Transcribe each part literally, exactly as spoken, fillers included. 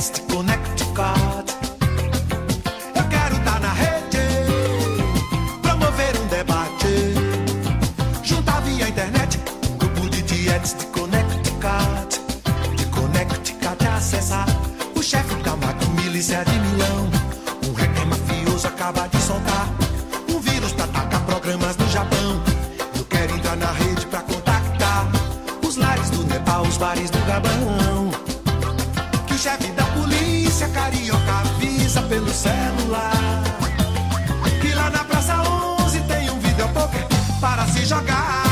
Jets de Connecticut. Eu quero estar na rede, promover um debate, juntar via internet um grupo de Jets de Connecticut. De Connecticut acessar o chefe da milícia de Milão. Um hacker mafioso acaba de soltar um vírus pra atacar programas no Japão. Eu quero entrar na rede pra contactar os lares do Nepal, os bares do Gabão. Que o chefe da polícia carioca avisa pelo celular que lá na Praça onze tem um videopoker para se jogar.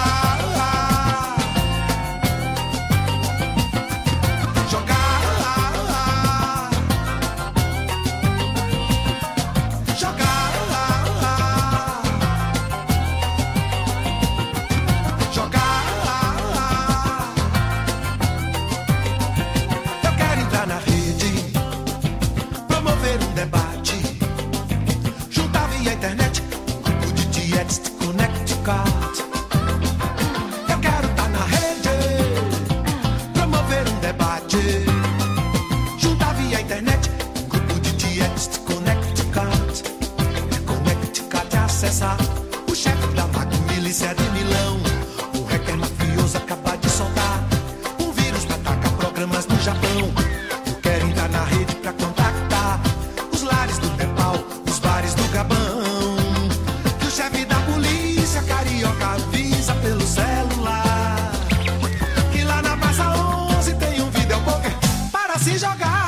Eu quero estar na rede, promover um debate, juntar via internet um grupo de Jets de Connecticut. De Connecticut acessar o chefe da milícia de Milão. O hacker mafioso acaba de soltar um vírus pra atacar programas no Japão. Eu quero entrar na rede pra contactar os lares do Nepal, os bares do Gabão. Que o chefe da polícia carioca avisa pelo celular que lá na Praça onze tem um videopoker para se jogar.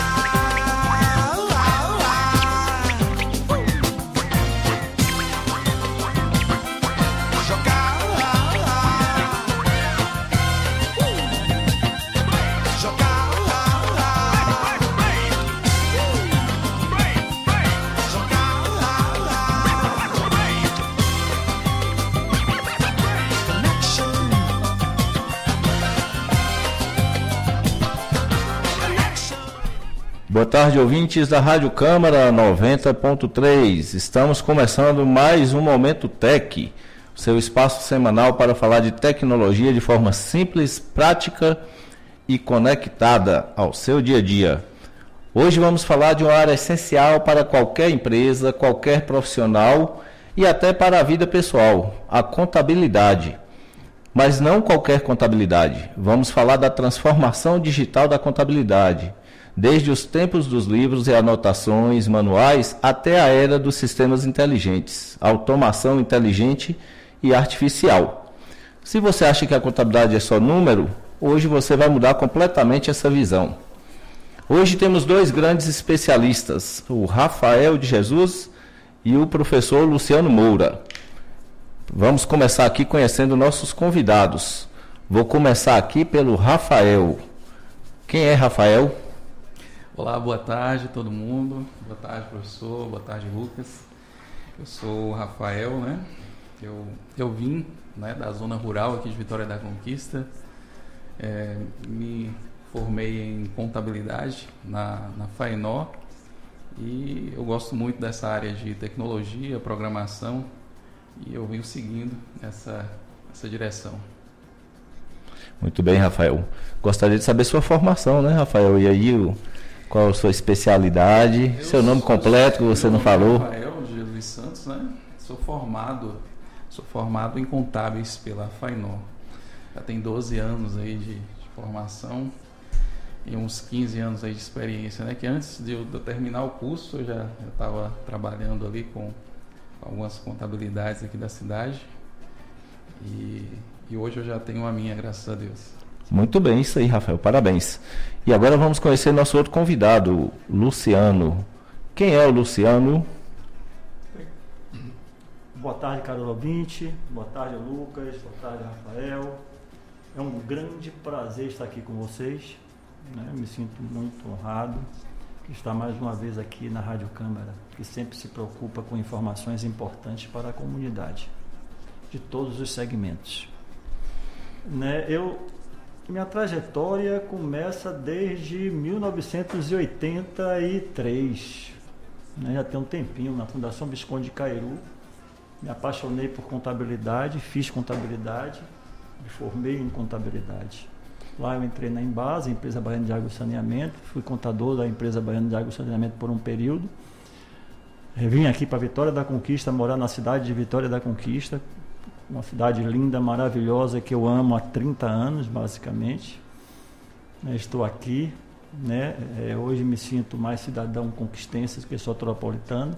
Boa tarde, ouvintes da Rádio Câmara noventa ponto três. Estamos começando mais um Momento Tech, seu espaço semanal para falar de tecnologia de forma simples, prática e conectada ao seu dia a dia. Hoje vamos falar de uma área essencial para qualquer empresa, qualquer profissional e até para a vida pessoal, a contabilidade. Mas não qualquer contabilidade. Vamos falar da transformação digital da contabilidade, desde os tempos dos livros e anotações manuais até a era dos sistemas inteligentes, automação inteligente e artificial. Se você acha que a contabilidade é só número, hoje você vai mudar completamente essa visão. Hoje temos dois grandes especialistas, o Rafael de Jesus e o professor Luciano Moura. Vamos começar aqui conhecendo nossos convidados. Vou começar aqui pelo Rafael. Quem é Rafael? Olá, boa tarde todo mundo. Boa tarde, professor. Boa tarde, Lucas. Eu sou o Rafael, né? Eu, eu vim, né, da zona rural aqui de Vitória da Conquista. É, me formei em contabilidade na, na Fainó e eu gosto muito dessa área de tecnologia, programação e eu venho seguindo essa, essa direção. Muito bem, Rafael. Gostaria de saber sua formação, né, Rafael? E aí, o... qual a sua especialidade, eu seu nome sou, completo que você não falou? Rafael de Jesus Santos, né? Sou formado, sou formado em contábeis pela Fainó. Já tem doze anos aí de, de formação e uns quinze anos aí de experiência, né? Que antes de eu, de eu terminar o curso eu já estava trabalhando ali com algumas contabilidades aqui da cidade e, e hoje eu já tenho a minha, graças a Deus. Muito bem, isso aí, Rafael, parabéns. E agora vamos conhecer nosso outro convidado, Luciano. Quem é o Luciano? Boa tarde, caro ouvinte. Boa tarde, Lucas. Boa tarde, Rafael. É um grande prazer estar aqui com vocês, né? Me sinto muito honrado de estar mais uma vez aqui na Rádio Câmara, que sempre se preocupa com informações importantes para a comunidade, de todos os segmentos. Né? Eu... Minha trajetória começa desde mil novecentos e oitenta e três, né? Já tem um tempinho, na Fundação Visconde de Cairu. Me apaixonei por contabilidade, fiz contabilidade, me formei em contabilidade. Lá eu entrei na Embasa, empresa Baiana de Água e Saneamento, fui contador da empresa Baiana de Água e Saneamento por um período. Eu vim aqui para Vitória da Conquista, morar na cidade de Vitória da Conquista, uma cidade linda, maravilhosa, que eu amo há trinta anos, basicamente. Estou aqui, né? É, hoje me sinto mais cidadão conquistense do que soteropolitano.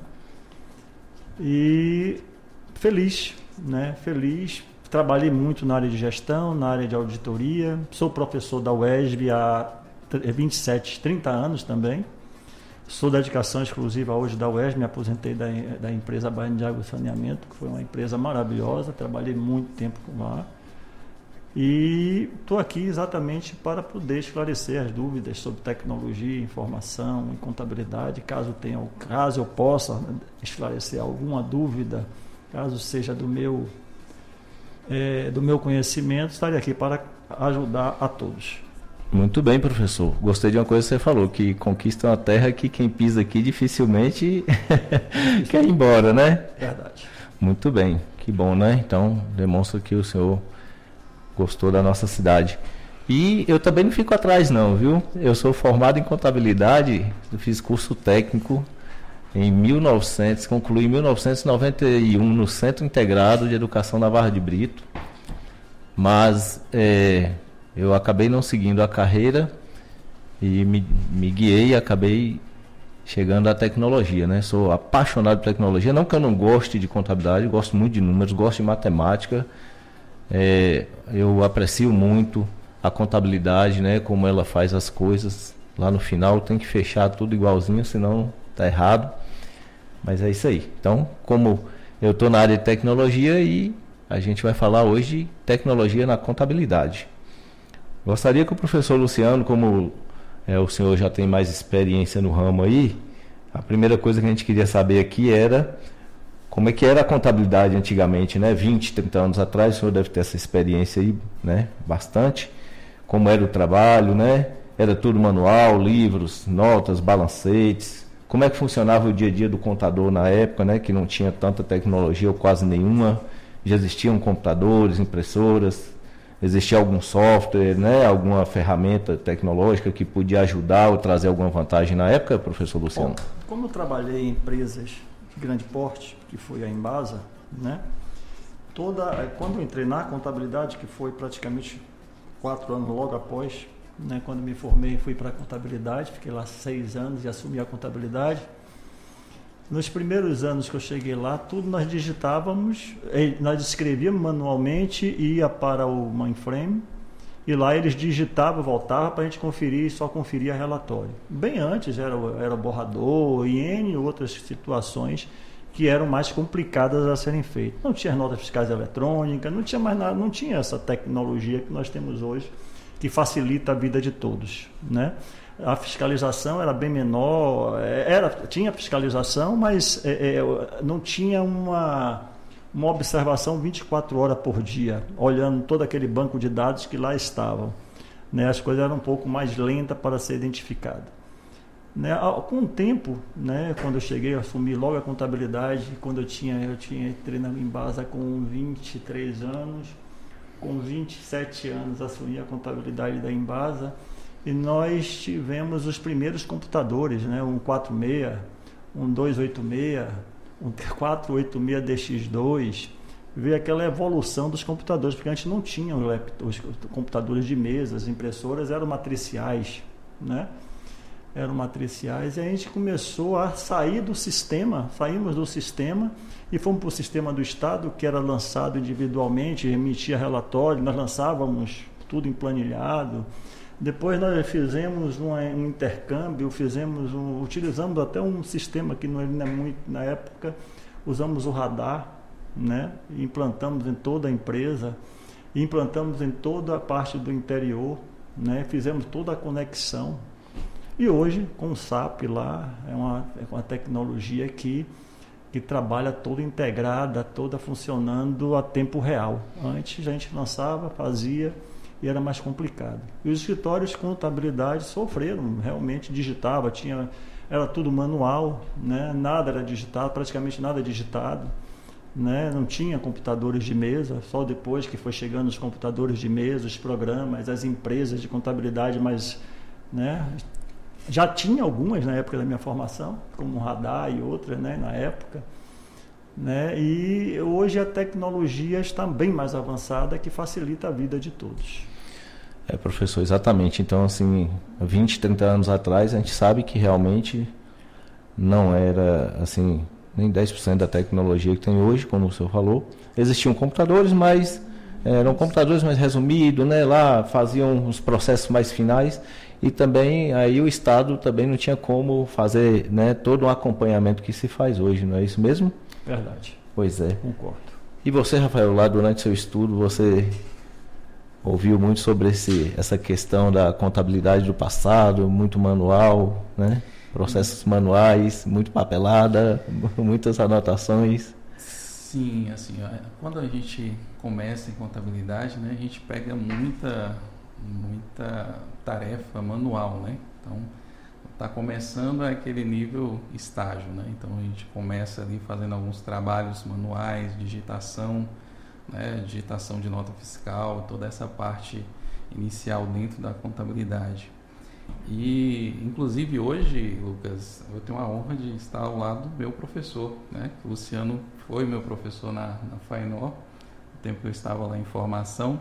E feliz, né? Feliz. Trabalhei muito na área de gestão, na área de auditoria. Sou professor da U E S B há vinte e sete, trinta anos também. Sou da dedicação exclusiva hoje da U E S B, me aposentei da, da empresa Baiana de Água e Saneamento, que foi uma empresa maravilhosa, trabalhei muito tempo lá. E estou aqui exatamente para poder esclarecer as dúvidas sobre tecnologia, informação e contabilidade, caso tenha, caso eu possa esclarecer alguma dúvida, caso seja do meu, é, do meu conhecimento, estarei aqui para ajudar a todos. Muito bem, professor. Gostei de uma coisa que você falou, que Conquista é uma terra que quem pisa aqui dificilmente quer ir embora, né? Verdade. Muito bem, que bom, né? Então, demonstra que o senhor gostou da nossa cidade. E eu também não fico atrás não, viu? Eu sou formado em contabilidade, eu fiz curso técnico em mil e novecentos, concluí em mil novecentos e noventa e um no Centro Integrado de Educação da Barra de Brito, mas é, eu acabei não seguindo a carreira e me, me guiei e acabei chegando à tecnologia, né? Sou apaixonado por tecnologia, não que eu não goste de contabilidade, gosto muito de números, gosto de matemática. É, eu aprecio muito a contabilidade, né, como ela faz as coisas. Lá no final tem que fechar tudo igualzinho, senão tá errado. Mas é isso aí. Então, como eu estou na área de tecnologia e a gente vai falar hoje de tecnologia na contabilidade. Gostaria que o professor Luciano, como é, o senhor já tem mais experiência no ramo aí, a primeira coisa que a gente queria saber aqui era como é que era a contabilidade antigamente, né? vinte, trinta anos atrás, o senhor deve ter essa experiência aí, né? Bastante. Como era o trabalho, né? Era tudo manual, livros, notas, balancetes. Como é que funcionava o dia a dia do contador na época, né? Que não tinha tanta tecnologia ou quase nenhuma. Já existiam computadores, impressoras, existia algum software, né? Alguma ferramenta tecnológica que podia ajudar ou trazer alguma vantagem na época, professor Luciano? Bom, como eu trabalhei em empresas de grande porte, que foi a Embasa, né? Toda, quando eu entrei na contabilidade, que foi praticamente quatro anos logo após, né? Quando me formei, fui para a contabilidade, fiquei lá seis anos e assumi a contabilidade. Nos primeiros anos que eu cheguei lá, tudo nós digitávamos, nós escrevíamos manualmente, ia para o mainframe, e lá eles digitavam, voltavam para a gente conferir e só conferia relatório. Bem antes era, era borrador e N outras situações que eram mais complicadas a serem feitas. Não tinha notas fiscais eletrônicas, não tinha mais nada, não tinha essa tecnologia que nós temos hoje, que facilita a vida de todos, né? A fiscalização era bem menor, era, tinha fiscalização, mas é, é, não tinha uma... uma observação vinte e quatro horas por dia, olhando todo aquele banco de dados que lá estavam, né? As coisas eram um pouco mais lentas para ser identificada, né? Com o tempo, né? Quando eu cheguei, eu assumi logo a contabilidade, quando eu tinha, eu tinha entrei na Embasa com vinte e três anos, com vinte e sete anos assumi a contabilidade da Embasa, e nós tivemos os primeiros computadores, né? Um quatro seis, um dois oito seis, um quatro oito seis D X dois, ver aquela evolução dos computadores, porque antes não tinham os computadores de mesa, as impressoras eram matriciais, né? Eram matriciais, e a gente começou a sair do sistema, saímos do sistema e fomos para o sistema do Estado, que era lançado individualmente, emitia relatório, nós lançávamos tudo emplanilhado. Depois nós fizemos um, um intercâmbio, fizemos um, utilizamos até um sistema que não é muito na época, usamos o radar, né? Implantamos em toda a empresa, implantamos em toda a parte do interior, né? Fizemos toda a conexão. E hoje, com o S A P lá, é uma, é uma tecnologia que, que trabalha toda integrada, toda funcionando a tempo real. Antes a gente lançava, fazia, e era mais complicado. E os escritórios de contabilidade sofreram, realmente digitava, tinha, era tudo manual, né? Nada era digitado, praticamente nada digitado, né? Não tinha computadores de mesa, só depois que foi chegando os computadores de mesa, os programas, as empresas de contabilidade, mas, né? Já tinha algumas na época da minha formação, como o Radar e outras, né? Na época, né? E hoje a tecnologia está bem mais avançada, que facilita a vida de todos. É, professor, exatamente. Então, assim, vinte, trinta anos atrás, a gente sabe que realmente não era, assim, nem dez por cento da tecnologia que tem hoje, como o senhor falou. Existiam computadores, mas eram computadores mais resumidos, né? Lá faziam os processos mais finais e também aí o Estado também não tinha como fazer, né, todo um acompanhamento que se faz hoje, não é isso mesmo? Verdade. Pois é. Concordo. E você, Rafael, lá durante seu estudo, você ouviu muito sobre esse, essa questão da contabilidade do passado, muito manual, né? Processos manuais, muito papelada, muitas anotações. Sim, assim, quando a gente começa em contabilidade, né, a gente pega muita, muita tarefa manual, né? Então, está começando aquele nível estágio, né? Então, a gente começa ali fazendo alguns trabalhos manuais, digitação, né, digitação de nota fiscal, toda essa parte inicial dentro da contabilidade. E, inclusive, hoje, Lucas, eu tenho a honra de estar ao lado do meu professor, né? O Luciano foi meu professor na, na Fainor, no tempo que eu estava lá em formação.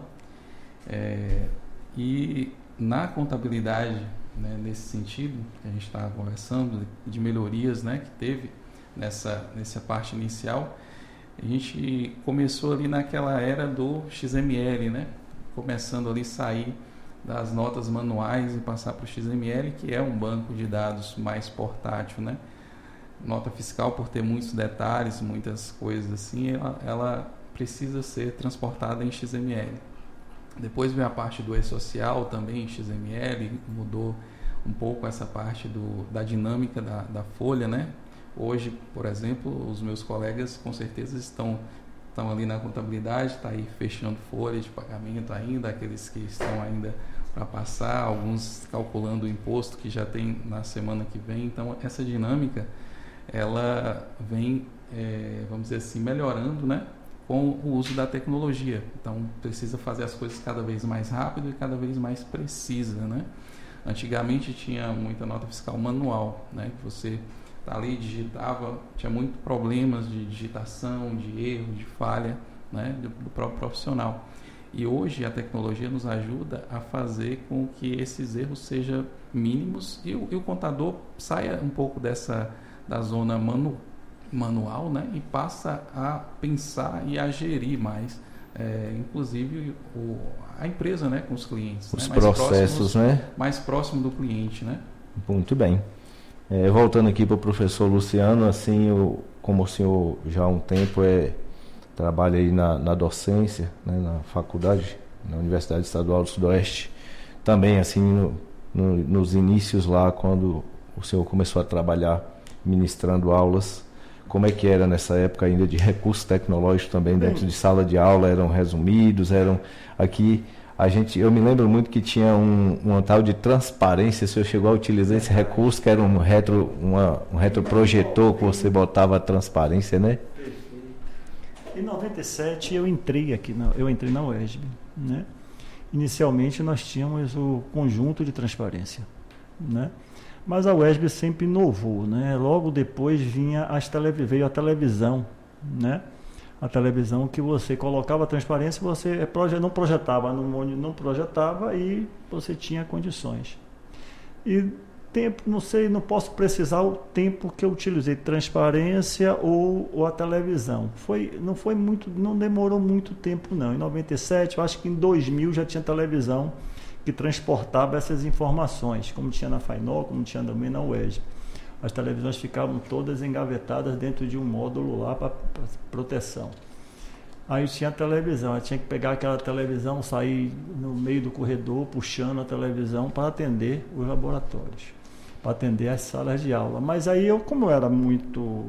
É, e na contabilidade, né, nesse sentido, que a gente estava conversando, de melhorias, né, que teve nessa, nessa parte inicial, a gente começou ali naquela era do X M L, né? Começando ali a sair das notas manuais e passar para o X M L, que é um banco de dados mais portátil, né? Nota fiscal, por ter muitos detalhes, muitas coisas assim, ela, ela precisa ser transportada em X M L. Depois vem a parte do e-social também em X M L, mudou um pouco essa parte do, da dinâmica da, da folha, né? Hoje, por exemplo, os meus colegas com certeza estão, estão ali na contabilidade, está aí fechando folha de pagamento ainda, aqueles que estão ainda para passar, alguns calculando o imposto que já tem na semana que vem. Então, essa dinâmica, ela vem, é, vamos dizer assim, melhorando, né, com o uso da tecnologia. Então, precisa fazer as coisas cada vez mais rápido e cada vez mais precisa, né? Antigamente tinha muita nota fiscal manual, né, que você ali digitava, tinha muitos problemas de digitação, de erro, de falha, né, do, do próprio profissional. E hoje a tecnologia nos ajuda a fazer com que esses erros sejam mínimos e o, e o contador saia um pouco dessa da zona manu, manual, né, e passa a pensar e a gerir mais, é, inclusive o, a empresa, né, com os clientes. Os né, mais processos, próximos, né? Mais próximo do cliente, né? Muito bem. É, voltando aqui para o professor Luciano, assim, o, como o senhor já há um tempo é, trabalha aí na, na docência, né, na faculdade, na Universidade Estadual do Sudoeste, também assim no, no, nos inícios lá, quando o senhor começou a trabalhar ministrando aulas, como é que era nessa época ainda de recursos tecnológicos também dentro de sala de aula, eram resumidos, eram aqui... A gente, eu me lembro muito que tinha um, um tal de transparência, o senhor chegou a utilizar esse recurso, que era um, retro, uma, um retroprojetor que você botava a transparência, né? Em noventa e sete eu entrei aqui, na, eu entrei na U E S B, né? Inicialmente nós tínhamos o conjunto de transparência, né? Mas a U E S B sempre inovou, né? Logo depois vinha as telev- veio a televisão, né? A televisão que você colocava a transparência, você não projetava, não projetava e você tinha condições. E tempo, não sei, não posso precisar o tempo que eu utilizei, transparência ou, ou a televisão. Foi, não foi muito, não demorou muito tempo não. Em noventa e sete, eu acho que em dois mil já tinha televisão que transportava essas informações, como tinha na Fainor, como tinha também na U E S B. As televisões ficavam todas engavetadas dentro de um módulo lá para proteção. Aí tinha a televisão, eu tinha que pegar aquela televisão, sair no meio do corredor, puxando a televisão para atender os laboratórios, para atender as salas de aula. Mas aí eu, como eu era muito...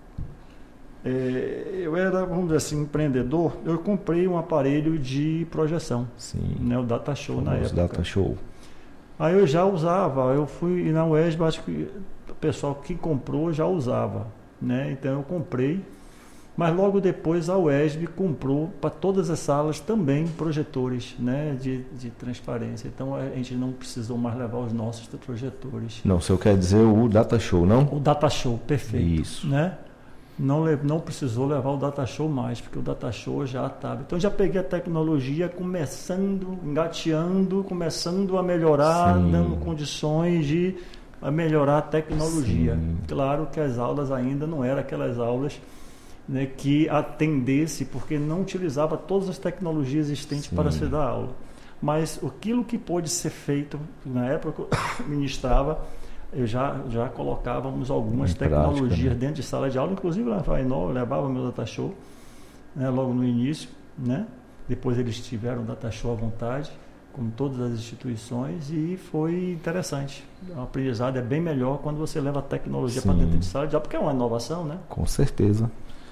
É, eu era, vamos dizer assim, empreendedor, eu comprei um aparelho de projeção. Sim. Né, o Data Show na época. Data Show. Aí eu já usava, eu fui na U E S B, acho que o pessoal que comprou já usava, né? Então eu comprei Mas logo depois a U E S B comprou para todas as salas também projetores, né, de, de transparência. Então a gente não precisou mais levar os nossos projetores. Não, o senhor quer dizer o Data Show, não? O Data Show, perfeito. Isso. Né? Não, não precisou levar o Data Show mais, porque o Data Show já estava. Então já peguei a tecnologia começando, engateando, começando a melhorar, Sim. dando condições de a melhorar a tecnologia. Sim. Claro que as aulas ainda não eram aquelas aulas, né, que atendesse, porque não utilizava todas as tecnologias existentes Sim. para se dar aula. Mas aquilo que pôde ser feito, na época que eu ministrava, eu já, já colocávamos algumas em tecnologias prática, né? dentro de sala de aula, inclusive lá eu levava meu Data Show, né, logo no início, né? Depois eles tiveram Data Show à vontade, como todas as instituições, e foi interessante. O aprendizado é bem melhor quando você leva a tecnologia para dentro de sala de aula, porque é uma inovação, né? Com certeza.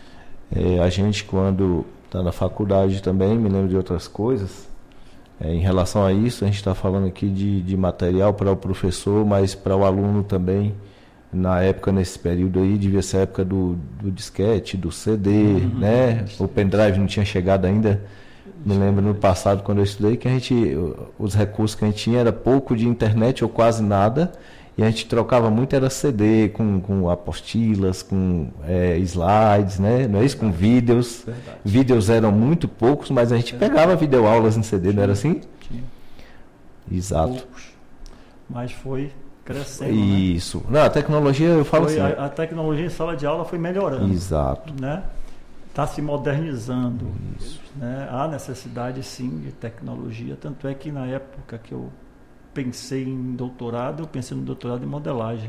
É, a gente, quando está na faculdade também, me lembro de outras coisas. É, em relação a isso, a gente está falando aqui de, de material para o professor, mas para o aluno também. Na época, nesse período aí, devia ser a época do, do disquete, do C D, uhum, né? O pendrive não tinha chegado ainda. Me lembro no passado, quando eu estudei, que a gente, os recursos que a gente tinha era pouco de internet ou quase nada. E a gente trocava muito, era C D, com, com apostilas, com é, slides, né? Não é isso? Com vídeos. Verdade. Vídeos eram muito poucos, mas a gente Verdade. pegava videoaulas em C D, tinha, não era assim? Tinha. Exato. Poucos. Mas foi crescendo, Isso. Né? Não, a tecnologia, eu falo foi, assim... A, a tecnologia em sala de aula foi melhorando. Exato. Né? Está se modernizando. Isso. Né? Há necessidade, sim, de tecnologia. Tanto é que na época que eu pensei em doutorado, eu pensei no doutorado em modelagem,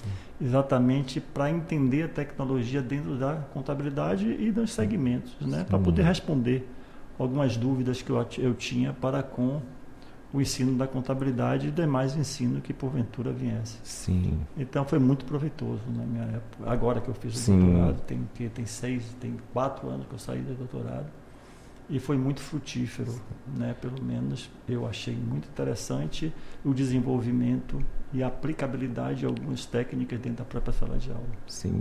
exatamente para entender a tecnologia dentro da contabilidade e dos segmentos, né? Para poder responder algumas dúvidas que eu, eu tinha para com o ensino da contabilidade e demais ensino que porventura viesse. Sim. Então foi muito proveitoso na minha época. Agora que eu fiz o Sim. doutorado, tem, tem seis, tem quatro anos que eu saí do doutorado. E foi muito frutífero, né? Pelo menos eu achei muito interessante o desenvolvimento e a aplicabilidade de algumas técnicas dentro da própria sala de aula. Sim.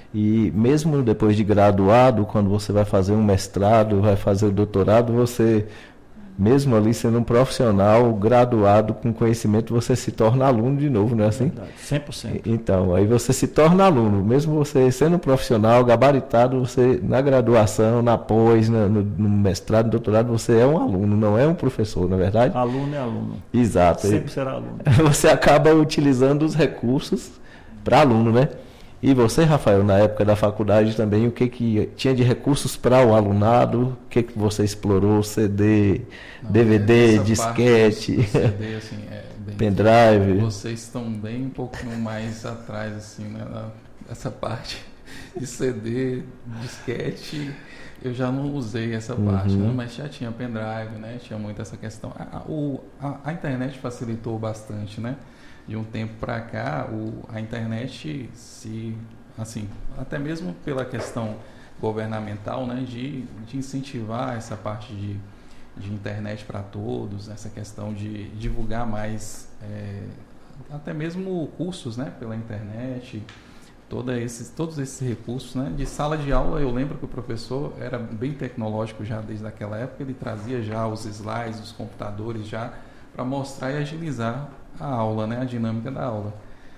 E mesmo depois de graduado, quando você vai fazer um mestrado, vai fazer o doutorado, você, mesmo ali sendo um profissional graduado com conhecimento, você se torna aluno de novo, não é assim? Verdade, cem por cento. Então, aí você se torna aluno, mesmo você sendo um profissional gabaritado, você na graduação, na pós, no, no mestrado, no doutorado, você é um aluno, não é um professor, não é verdade? Aluno é aluno. Exato. Sempre será aluno. Você acaba utilizando os recursos para aluno, né? E você, Rafael, na época da faculdade também, o que, que tinha de recursos para o alunado? O que, que você explorou? C D, Não, D V D, disquete, do, do C D, assim, é bem, pendrive? Vocês estão bem um pouco mais atrás, assim, né? Essa parte de C D, disquete, eu já não usei essa parte, uhum. né? Mas já tinha pendrive, né? Tinha muito essa questão. A, o, a, a internet facilitou bastante, né? De um tempo para cá, o, a internet se, assim, até mesmo pela questão governamental, né, de, de incentivar essa parte de, de internet para todos, essa questão de divulgar mais, é, até mesmo cursos, né, pela internet, toda esses, todos esses recursos, né, de sala de aula. Eu lembro que o professor era bem tecnológico já desde aquela época, ele trazia já os slides, os computadores já para mostrar e agilizar a aula, né? A dinâmica da aula.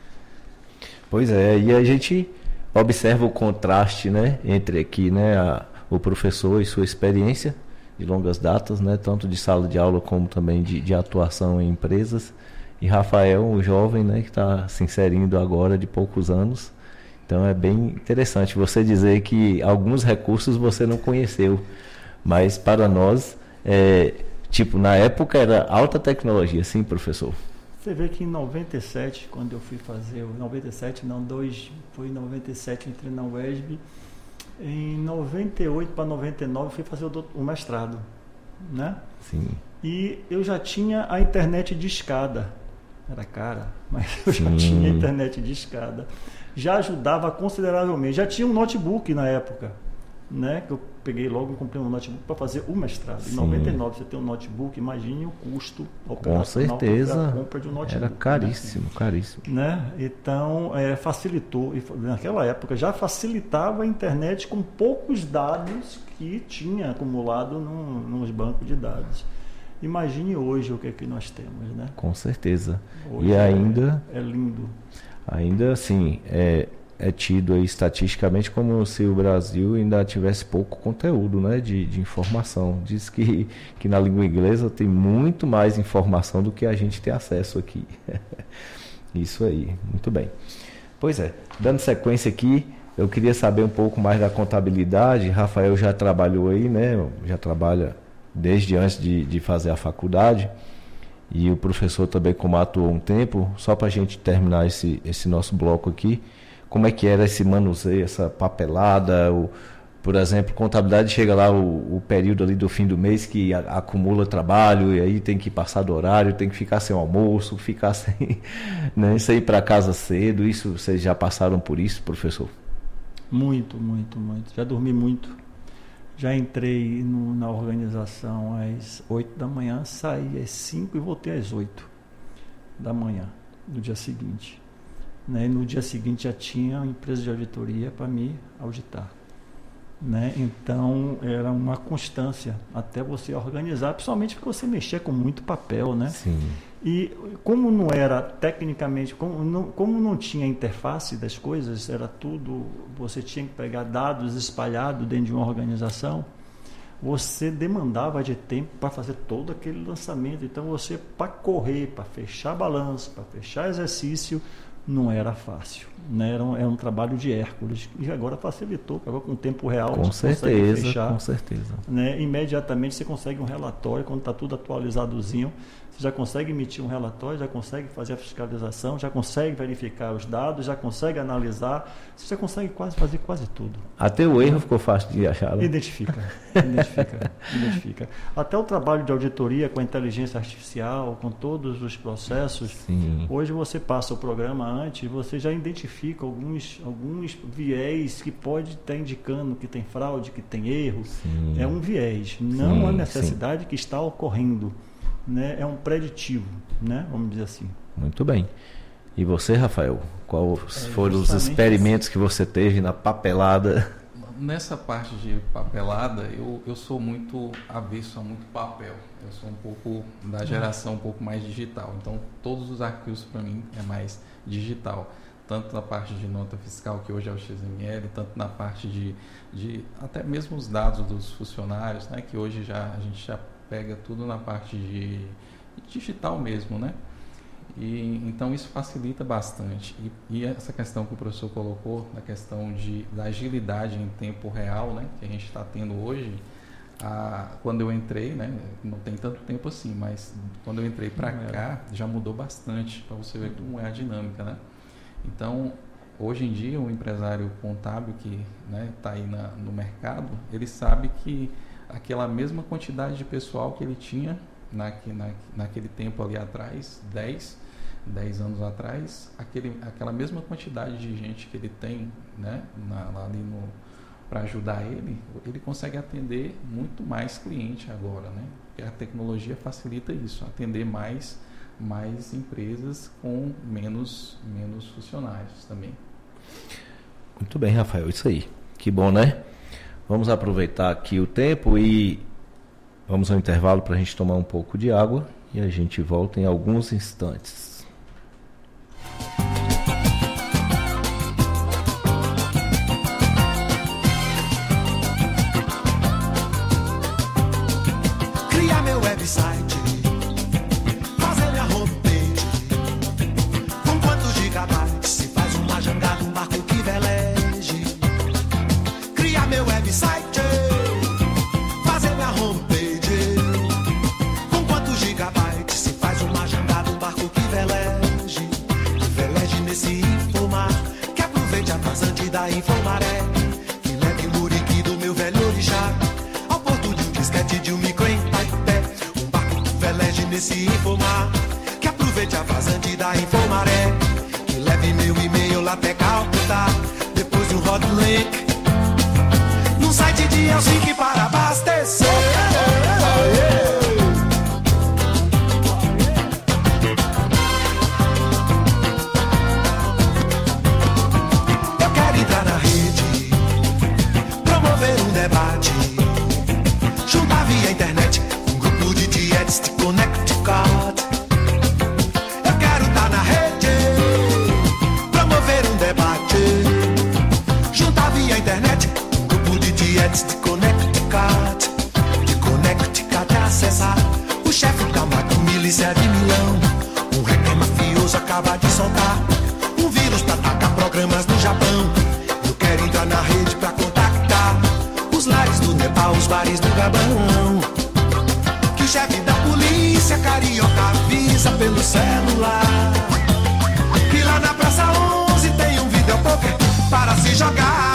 Pois é, e a gente observa o contraste, né, entre aqui, né, a, o professor e sua experiência de longas datas, né, tanto de sala de aula como também de, de atuação em empresas, e Rafael, um jovem, né, que está se inserindo agora de poucos anos. Então é bem interessante você dizer que alguns recursos você não conheceu, mas para nós, é, tipo, na época era alta tecnologia, sim, professor? Você vê que em noventa e sete, quando eu fui fazer, noventa e sete não, dois, foi em noventa e sete, eu entrei na U E S B, em noventa e oito para noventa e nove eu fui fazer o, o mestrado, né? Sim. E eu já tinha a internet de escada, era cara, mas eu Sim. já tinha a internet de escada, já ajudava consideravelmente, já tinha um notebook na época, né, que eu peguei logo e comprei um notebook para fazer o mestrado. Sim. Em noventa e nove você tem um notebook, imagine o custo operacional. Com certeza, da compra de um notebook. Era caríssimo, né? caríssimo. Né? Então, é, facilitou, e naquela época já facilitava a internet com poucos dados que tinha acumulado num, nos bancos de dados. Imagine hoje o que é que nós temos, né? Com certeza. Hoje e ainda... É, é lindo. Ainda assim, é... é tido aí estatisticamente como se o Brasil ainda tivesse pouco conteúdo, né, de, de informação. Diz que, que na língua inglesa tem muito mais informação do que a gente tem acesso aqui. Isso aí, muito bem. Pois é, dando sequência aqui, eu queria saber um pouco mais da contabilidade. Rafael já trabalhou aí, né, já trabalha desde antes de, de fazer a faculdade. E o professor também, como atuou um tempo, só para a gente terminar esse, esse nosso bloco aqui, como é que era esse manuseio, essa papelada, o, por exemplo, contabilidade chega lá o, o período ali do fim do mês que a, acumula trabalho e aí tem que passar do horário, tem que ficar sem almoço, ficar sem, né, sem ir para casa cedo. Isso, vocês já passaram por isso, professor? Muito, muito, muito. Já dormi muito. Já entrei no, na organização às oito da manhã, saí às cinco e voltei às oito da manhã do dia seguinte. Né? E no dia seguinte já tinha uma empresa de auditoria para me auditar. Né? Então era uma constância até você organizar, principalmente porque você mexia com muito papel, né? Sim. E como não era tecnicamente, como não, como não tinha interface das coisas, era tudo, você tinha que pegar dados espalhados dentro de uma organização, você demandava de tempo para fazer todo aquele lançamento. Então você, para correr, para fechar balanço, para fechar exercício, não era fácil, né? Era um, era um trabalho de Hércules, e agora facilitou, agora com o tempo real com você certeza, consegue fechar, com certeza, né? Imediatamente você consegue um relatório, quando está tudo atualizadozinho, você já consegue emitir um relatório, já consegue fazer a fiscalização, já consegue verificar os dados, já consegue analisar, você já consegue quase fazer quase tudo. Até o erro ficou fácil de achar, né? Identifica, identifica, identifica. Até o trabalho de auditoria com a inteligência artificial, com todos os processos. Sim. Hoje você passa o programa antes, você já identifica alguns, alguns viés que pode estar indicando que tem fraude, que tem erro. Sim. É um viés, não sim, a necessidade sim. que está ocorrendo. Né? É um preditivo, né? Vamos dizer assim. Muito bem. E você, Rafael? Quais é, foram os experimentos que você teve na papelada? Nessa parte de papelada, eu, eu sou muito avesso a muito papel. Eu sou um pouco da geração um pouco mais digital. Então, todos os arquivos para mim é mais digital. Tanto na parte de nota fiscal, que hoje é o X M L, tanto na parte de, de até mesmo os dados dos funcionários, né? Que hoje já, a gente já pega tudo na parte de digital mesmo, né? E, então isso facilita bastante. E, e essa questão que o professor colocou, na questão de, da agilidade em tempo real, né? Que a gente está tendo hoje, a, quando eu entrei, né? Não tem tanto tempo assim, mas quando eu entrei para cá, já mudou bastante, para você ver como é a dinâmica, né? Então, hoje em dia, o empresário contábil que está, né, aí na, no mercado, ele sabe que aquela mesma quantidade de pessoal que ele tinha na, na, naquele tempo ali atrás, dez, dez anos atrás, aquele, aquela mesma quantidade de gente que ele tem, né, na, lá ali no, para ajudar ele, ele consegue atender muito mais cliente agora, né? Porque a tecnologia facilita isso, atender mais, mais empresas com menos, menos funcionários também. Muito bem, Rafael, isso aí. Que bom, né? Vamos aproveitar aqui o tempo e vamos ao intervalo para a gente tomar um pouco de água e a gente volta em alguns instantes. Criar meu website, fazer minha homepage, com quantos gigabytes se faz uma jangada, um barco que veleje. Criar meu website, fazer minha homepage, com quantos gigabytes se faz uma jangada, um barco que veleje. Que veleje nesse infomar, que aproveite a vazante da Infomaré, que leve o muriqui do meu velho orixá ao porto de um disquete de um micro em Taipé. Um barco que veleje nesse infomar, que aproveite a vazante da Infomaré, que leve meu e-mail lá até Calcutá, depois de um hot link num site rede é o SIC para abastecer. Eu quero entrar na rede, promover um debate, juntar via internet um grupo de dietes de Connecticut. Eu quero estar na rede, promover um debate, juntar via internet um grupo de dietes de Connecticut. De Connecticut acessar o chefe da macro milícia de Milão. Um hacker mafioso acaba de soltar um vírus pra atacar programas no Japão. Eu quero entrar na rede pra contactar os lares do Nepal, os bares do Gabão. Que o chefe da polícia carioca avisa pelo celular que lá na Praça onze tem um videopoker para se jogar.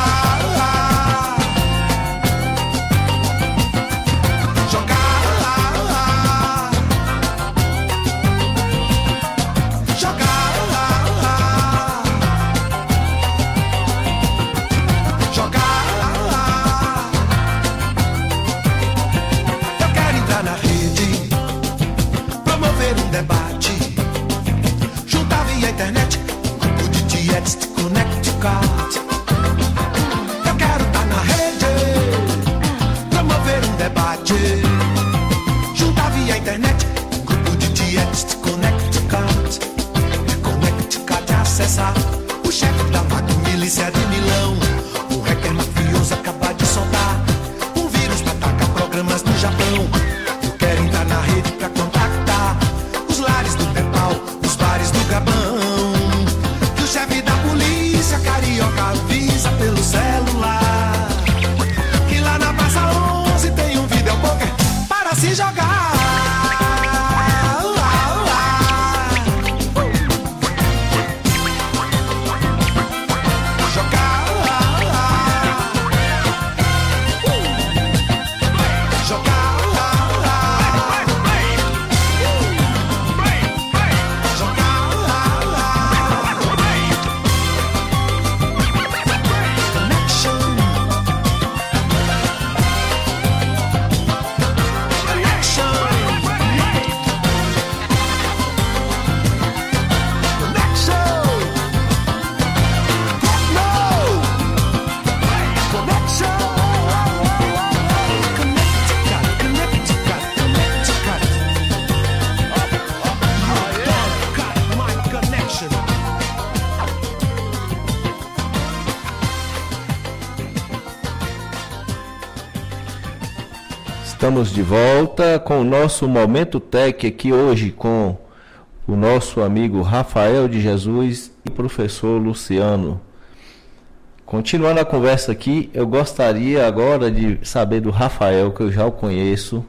Debate, juntar via internet um grupo de dietes de Connecticut. Eu quero estar na rede, promover um debate, juntar via internet um grupo de dietes de Connecticut. De Connecticut acessar o chefe da macro milícia de Milão. Um hacker mafioso acaba de soltar um vírus pra atacar programas no Japão. Eu quero entrar na rede pra contactar os lares do Nepal, os bares do Gabão. Que o chefe da polícia carioca avisa pelo celular que lá na Praça onze tem um videopoker para se jogar. Estamos de volta com o nosso Momento Tech aqui hoje com o nosso amigo Rafael de Jesus e o professor Luciano. Continuando a conversa aqui, eu gostaria agora de saber do Rafael, que eu já o conheço.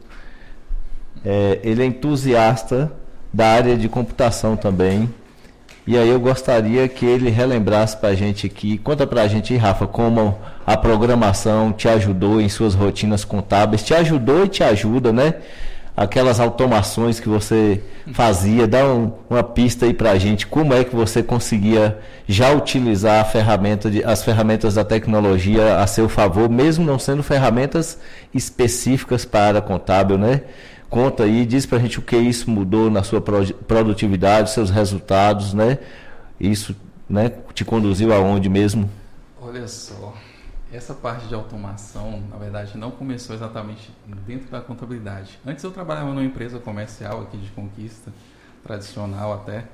É, ele é entusiasta da área de computação também. E aí eu gostaria que ele relembrasse para a gente aqui, conta para a gente, Rafa, como a programação te ajudou em suas rotinas contábeis, te ajudou e te ajuda, né? Aquelas automações que você fazia, dá um, uma pista aí para a gente, como é que você conseguia já utilizar a ferramenta de, as ferramentas da tecnologia a seu favor, mesmo não sendo ferramentas específicas para a área contábil, né? Conta aí, diz pra gente o que isso mudou na sua produtividade, seus resultados, né? Isso, né, te conduziu aonde mesmo? Olha só, essa parte de automação, na verdade, não começou exatamente dentro da contabilidade. Antes eu trabalhava numa empresa comercial aqui de Conquista, tradicional até,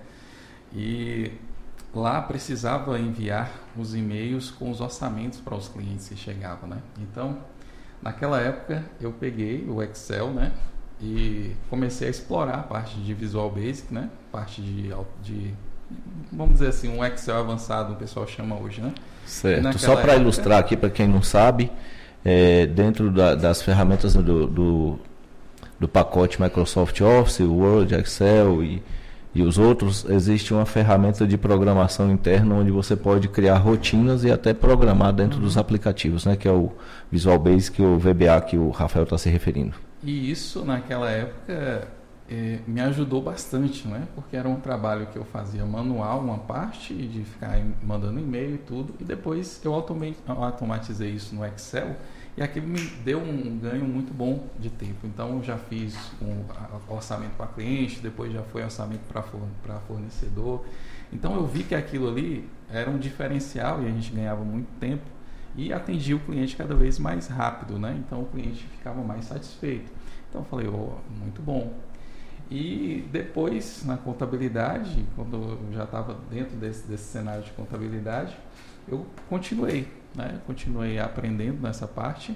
e lá precisava enviar os e-mails com os orçamentos para os clientes que chegavam, né? Então, naquela época, eu peguei o Excel, né? E comecei a explorar a parte de Visual Basic, né? Parte de, de vamos dizer assim, um Excel avançado, o pessoal chama hoje, né? Certo. Só para época... ilustrar aqui, para quem não sabe, é, dentro da, das ferramentas do, do, do pacote Microsoft Office, Word, Excel e, e os outros, existe uma ferramenta de programação interna onde você pode criar rotinas e até programar dentro uhum. dos aplicativos, né? Que é o Visual Basic e o V B A que o Rafael está se referindo. E isso, naquela época, eh, me ajudou bastante, né? Porque era um trabalho que eu fazia manual, uma parte, de ficar mandando e-mail e tudo, e depois eu automatizei isso no Excel, E aquilo me deu um ganho muito bom de tempo. Então, eu já fiz um orçamento para cliente, depois já foi orçamento para fornecedor. Então, eu vi que aquilo ali era um diferencial e a gente ganhava muito tempo e atendia o cliente cada vez mais rápido, né? Então, o cliente ficava mais satisfeito. Então, eu falei, oh, muito bom. E depois, na contabilidade, quando eu já estava dentro desse, desse cenário de contabilidade, eu continuei, né? Continuei aprendendo nessa parte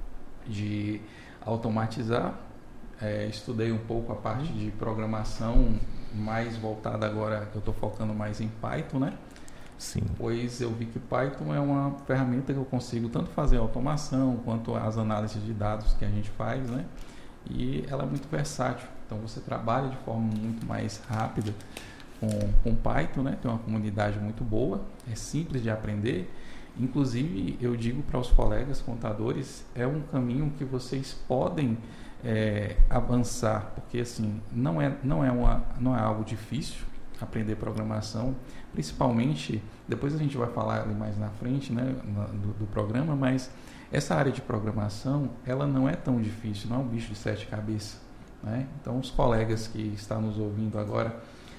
de automatizar. É, estudei um pouco a parte de programação, mais voltada agora, eu estou focando mais em Python, né? Sim. Pois eu vi que Python é uma ferramenta que eu consigo tanto fazer automação, quanto as análises de dados que a gente faz, né? E ela é muito versátil. Então, você trabalha de forma muito mais rápida com, com Python, né? Tem uma comunidade muito boa, é simples de aprender. Inclusive, eu digo para os colegas contadores, é um caminho que vocês podem é, avançar, porque assim, não é, não, é uma, não é algo difícil aprender programação, principalmente, depois a gente vai falar ali mais na frente, né, do, do programa, mas essa área de programação, ela não é tão difícil, não é um bicho de sete cabeças, né? Então, os colegas que estão nos ouvindo agora,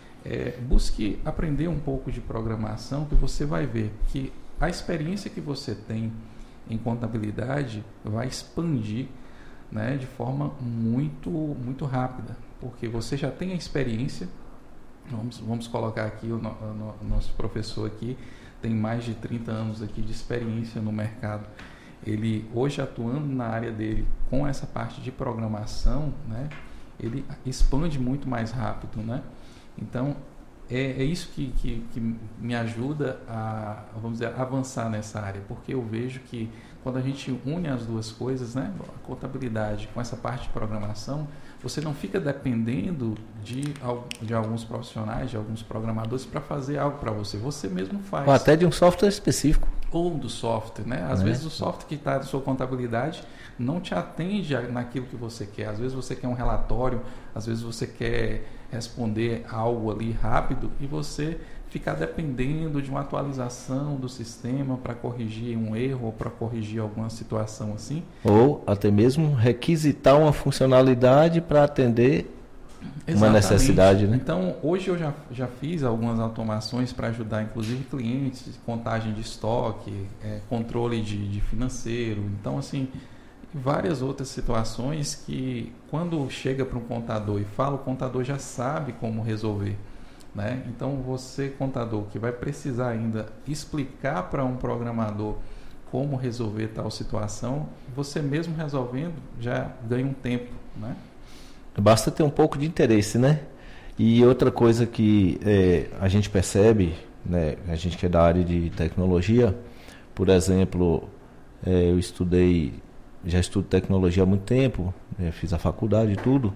é, busque aprender um pouco de programação, que você vai ver que a experiência que você tem em contabilidade vai expandir, né, de forma muito, muito rápida, porque você já tem a experiência. Vamos, vamos colocar aqui, o, no, o nosso professor aqui tem mais de trinta anos aqui de experiência no mercado. Ele, hoje atuando na área dele com essa parte de programação, né, ele expande muito mais rápido, né? Então, é, é isso que, que, que me ajuda a, vamos dizer, avançar nessa área, porque eu vejo que quando a gente une as duas coisas, né, a contabilidade com essa parte de programação, você não fica dependendo de, de alguns profissionais, de alguns programadores para fazer algo para você. Você mesmo faz. Ou até de um software específico. Ou do software, né? Às é. vezes o software que está na sua contabilidade não te atende naquilo que você quer. Às vezes você quer um relatório, às vezes você quer responder algo ali rápido e você ficar dependendo de uma atualização do sistema para corrigir um erro ou para corrigir alguma situação assim. Ou até mesmo requisitar uma funcionalidade para atender Exatamente. Uma necessidade, né? Então, hoje eu já, já fiz algumas automações para ajudar, inclusive, clientes, contagem de estoque, é, controle de, de financeiro. Então, assim, várias outras situações que, quando chega para um contador e fala, o contador já sabe como resolver, né? Então, você, contador, que vai precisar ainda explicar para um programador como resolver tal situação, você mesmo resolvendo já ganha um tempo, né? Basta ter um pouco de interesse, né? E outra coisa que é, a gente percebe, né, a gente que é da área de tecnologia, por exemplo, é, eu estudei, já estudo tecnologia há muito tempo, né, fiz a faculdade e tudo,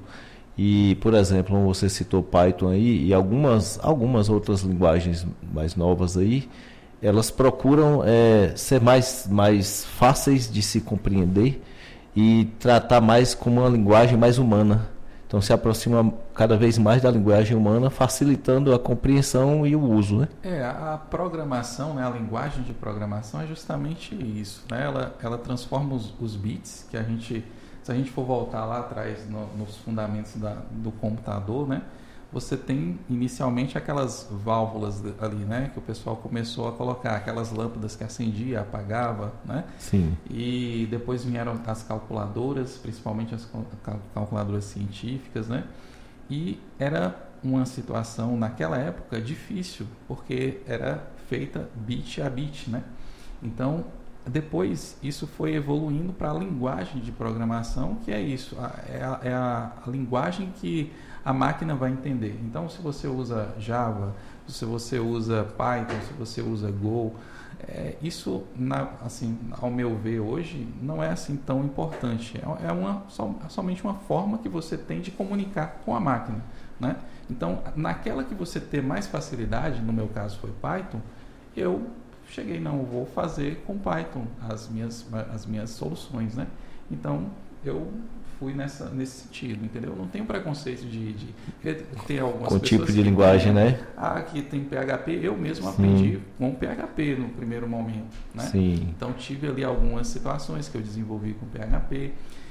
e, por exemplo, você citou Python aí, e algumas, algumas outras linguagens mais novas aí, elas procuram é, ser mais, mais fáceis de se compreender e tratar mais como uma linguagem mais humana. Então se aproxima cada vez mais da linguagem humana, facilitando a compreensão e o uso, né? É, a programação, né, a linguagem de programação é justamente isso, né? Ela, ela transforma os, os bits, que a gente, se a gente for voltar lá atrás no, nos fundamentos da, do computador, né? Você tem inicialmente aquelas válvulas ali, né, que o pessoal começou a colocar, aquelas lâmpadas que acendia, apagava, né? Sim. E depois vieram as calculadoras, principalmente as calculadoras científicas, né? E era uma situação naquela época difícil, porque era feita bit a bit, né? Então, depois isso foi evoluindo para a linguagem de programação, que é isso, é a, é a, a linguagem que a máquina vai entender. Então, se você usa Java, se você usa Python, se você usa Go, é, isso, na, assim, ao meu ver hoje, não é assim tão importante. É, é uma, som, somente uma forma que você tem de comunicar com a máquina, né? Então, naquela que você ter mais facilidade, no meu caso foi Python, eu cheguei, não, vou fazer com Python as minhas, as minhas soluções, né? Então, eu fui nessa, nesse sentido, entendeu? Eu não tenho preconceito de, de ter algumas com pessoas tipo de que, linguagem, né? Ah, aqui tem P H P, eu mesmo Sim. aprendi com P H P no primeiro momento, né? Sim. Então tive ali algumas situações que eu desenvolvi com P H P,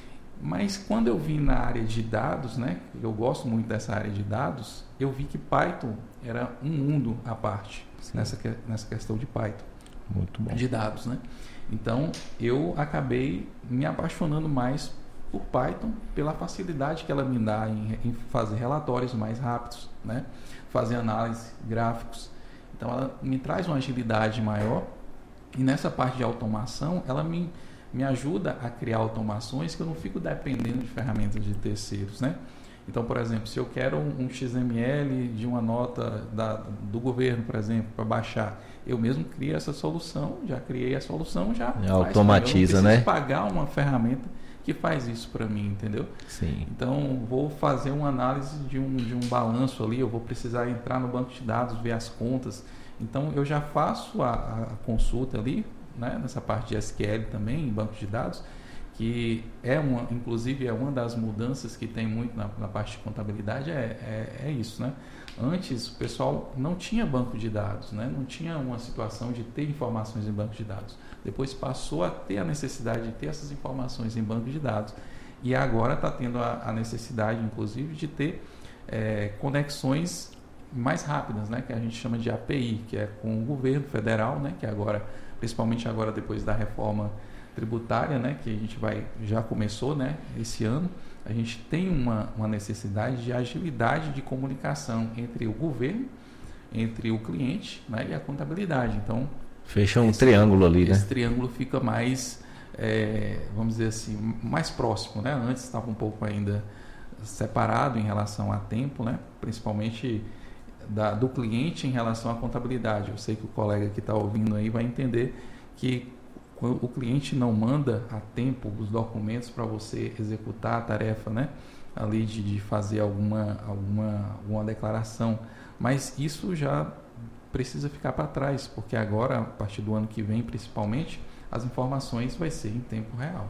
mas quando eu vim na área de dados, né? Eu gosto muito dessa área de dados, eu vi que Python era um mundo à parte nessa, nessa questão de Python. Muito bom. De dados, né? Então, eu acabei me apaixonando mais por Python, pela facilidade que ela me dá em, em fazer relatórios mais rápidos, né? Fazer análise, gráficos. Então, ela me traz uma agilidade maior e nessa parte de automação, ela me, me ajuda a criar automações que eu não fico dependendo de ferramentas de terceiros, né? Então, por exemplo, se eu quero um, um X M L de uma nota da, do governo, por exemplo, para baixar, eu mesmo crio essa solução, já criei a solução, já faz, automatiza, eu não né? pagar uma ferramenta que faz isso para mim, entendeu? Sim. Então, vou fazer uma análise de um, de um balanço ali, eu vou precisar entrar no banco de dados, ver as contas. Então, eu já faço a, a consulta ali, né? Nessa parte de S Q L também, em banco de dados, que é uma, inclusive é uma das mudanças que tem muito na, na parte de contabilidade, é, é, é isso, né? Antes o pessoal não tinha banco de dados, né? Não tinha uma situação de ter informações em banco de dados. Depois passou a ter a necessidade de ter essas informações em banco de dados e agora está tendo a, a necessidade, inclusive, de ter é, conexões mais rápidas, né? Que a gente chama de A P I, que é com o governo federal, né? Que agora, principalmente agora depois da reforma tributária, né, que a gente vai, já começou, né, esse ano, a gente tem uma, uma necessidade de agilidade de comunicação entre o governo, entre o cliente, né, e a contabilidade. Então, fecha um esse, triângulo ali, esse né? Esse triângulo fica mais, é, vamos dizer assim, mais próximo, né? Antes estava um pouco ainda separado em relação a tempo, né, principalmente da, do cliente em relação à contabilidade. Eu sei que o colega que está ouvindo aí vai entender que o cliente não manda a tempo os documentos para você executar a tarefa, né? Ali de, de fazer alguma, alguma, alguma declaração, mas isso já precisa ficar para trás, porque agora, a partir do ano que vem, principalmente, as informações vai ser em tempo real.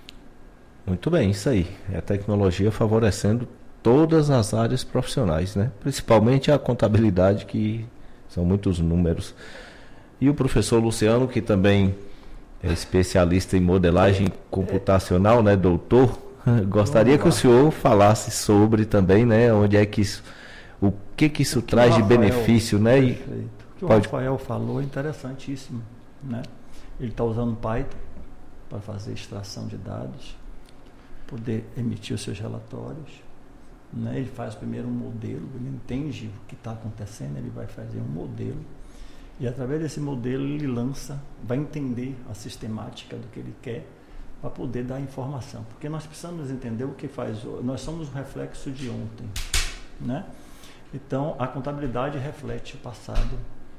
Muito bem, isso aí. É a tecnologia favorecendo todas as áreas profissionais, né? Principalmente a contabilidade, que são muitos números. E o professor Luciano, que também é especialista em modelagem computacional, né, doutor? Gostaria que o senhor falasse sobre também, né, onde é que isso, o que que isso traz de benefício, né? E o que o pode... Rafael falou é interessantíssimo, né? Ele está usando Python para fazer extração de dados, poder emitir os seus relatórios, né? Ele faz primeiro um modelo, ele entende o que está acontecendo, ele vai fazer um modelo. E através desse modelo ele lança, vai entender a sistemática do que ele quer para poder dar informação. Porque nós precisamos entender o que faz, nós somos um reflexo de ontem, né? Então a contabilidade reflete o passado,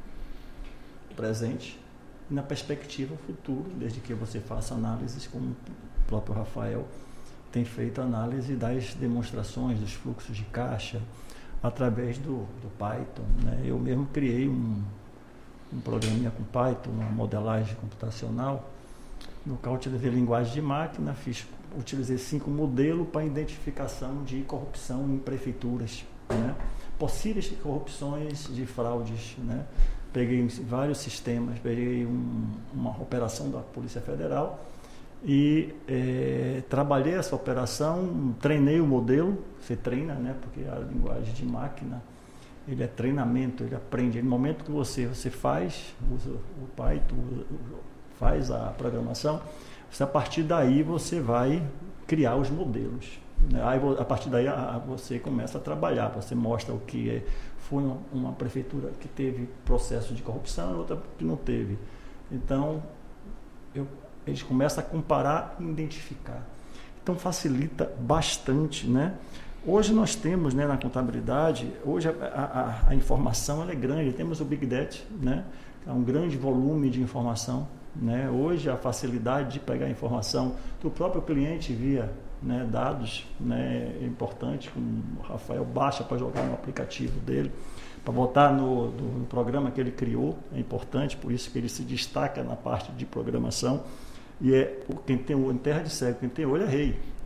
o presente e na perspectiva o futuro, desde que você faça análises, como o próprio Rafael tem feito análise das demonstrações dos fluxos de caixa através do, do Python, né? Eu mesmo criei um um programinha com Python, uma modelagem computacional, no qual utilizei linguagem de máquina, fiz, utilizei cinco modelos para identificação de corrupção em prefeituras, né? Possíveis corrupções de fraudes, né? Peguei vários sistemas, peguei um, uma operação da Polícia Federal e é, trabalhei essa operação, treinei o modelo, você treina, né? Porque a linguagem de máquina, ele é treinamento, ele aprende. No momento que você, você faz, usa o Python, faz a programação, você, a partir daí você vai criar os modelos, né? Aí, a partir daí a, você começa a trabalhar, você mostra o que é, foi uma, uma prefeitura que teve processo de corrupção e outra que não teve. Então, eu, eles começam a comparar e identificar. Então, facilita bastante, né? Hoje nós temos, né, na contabilidade, hoje a, a, a informação ela é grande, temos o Big Data, né, é um grande volume de informação, né? Hoje a facilidade de pegar informação do próprio cliente via, né, dados, né, é importante, como o Rafael baixa para jogar no aplicativo dele, para botar no, no, no programa que ele criou, é importante, por isso que ele se destaca na parte de programação, e é quem tem olho em terra de cego, quem tem olho é rei.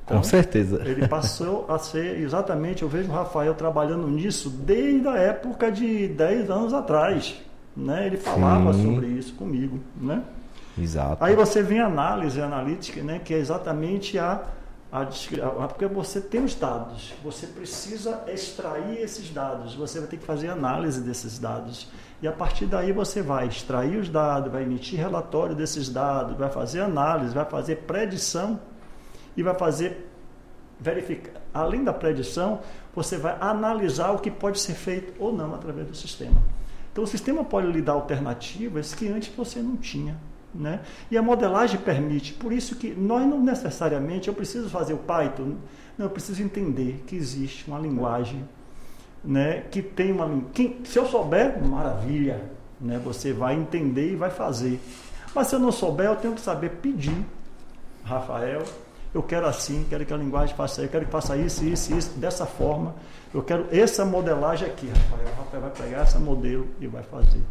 Então, com certeza. Ele passou a ser exatamente, eu vejo o Rafael trabalhando nisso desde a época de dez anos atrás. Né? Ele falava Sim. sobre isso comigo. Né? Exato. Aí você vem a análise analítica, né? Que é exatamente a, a, a... Porque você tem os dados, você precisa extrair esses dados, você vai ter que fazer análise desses dados. E a partir daí você vai extrair os dados, vai emitir relatório desses dados, vai fazer análise, vai fazer predição e vai fazer verificar. Além da predição, você vai analisar o que pode ser feito ou não através do sistema. Então o sistema pode lhe dar alternativas que antes você não tinha. Né? E a modelagem permite, por isso que nós não necessariamente, eu preciso fazer o Python, não, eu preciso entender que existe uma linguagem, né, que tem uma que, se eu souber, maravilha, né, você vai entender e vai fazer. Mas se eu não souber, eu tenho que saber pedir, Rafael, eu quero assim, quero que a linguagem faça, eu quero que faça isso, isso, isso, dessa forma, eu quero essa modelagem aqui, Rafael, o Rafael vai pegar esse modelo e vai fazer.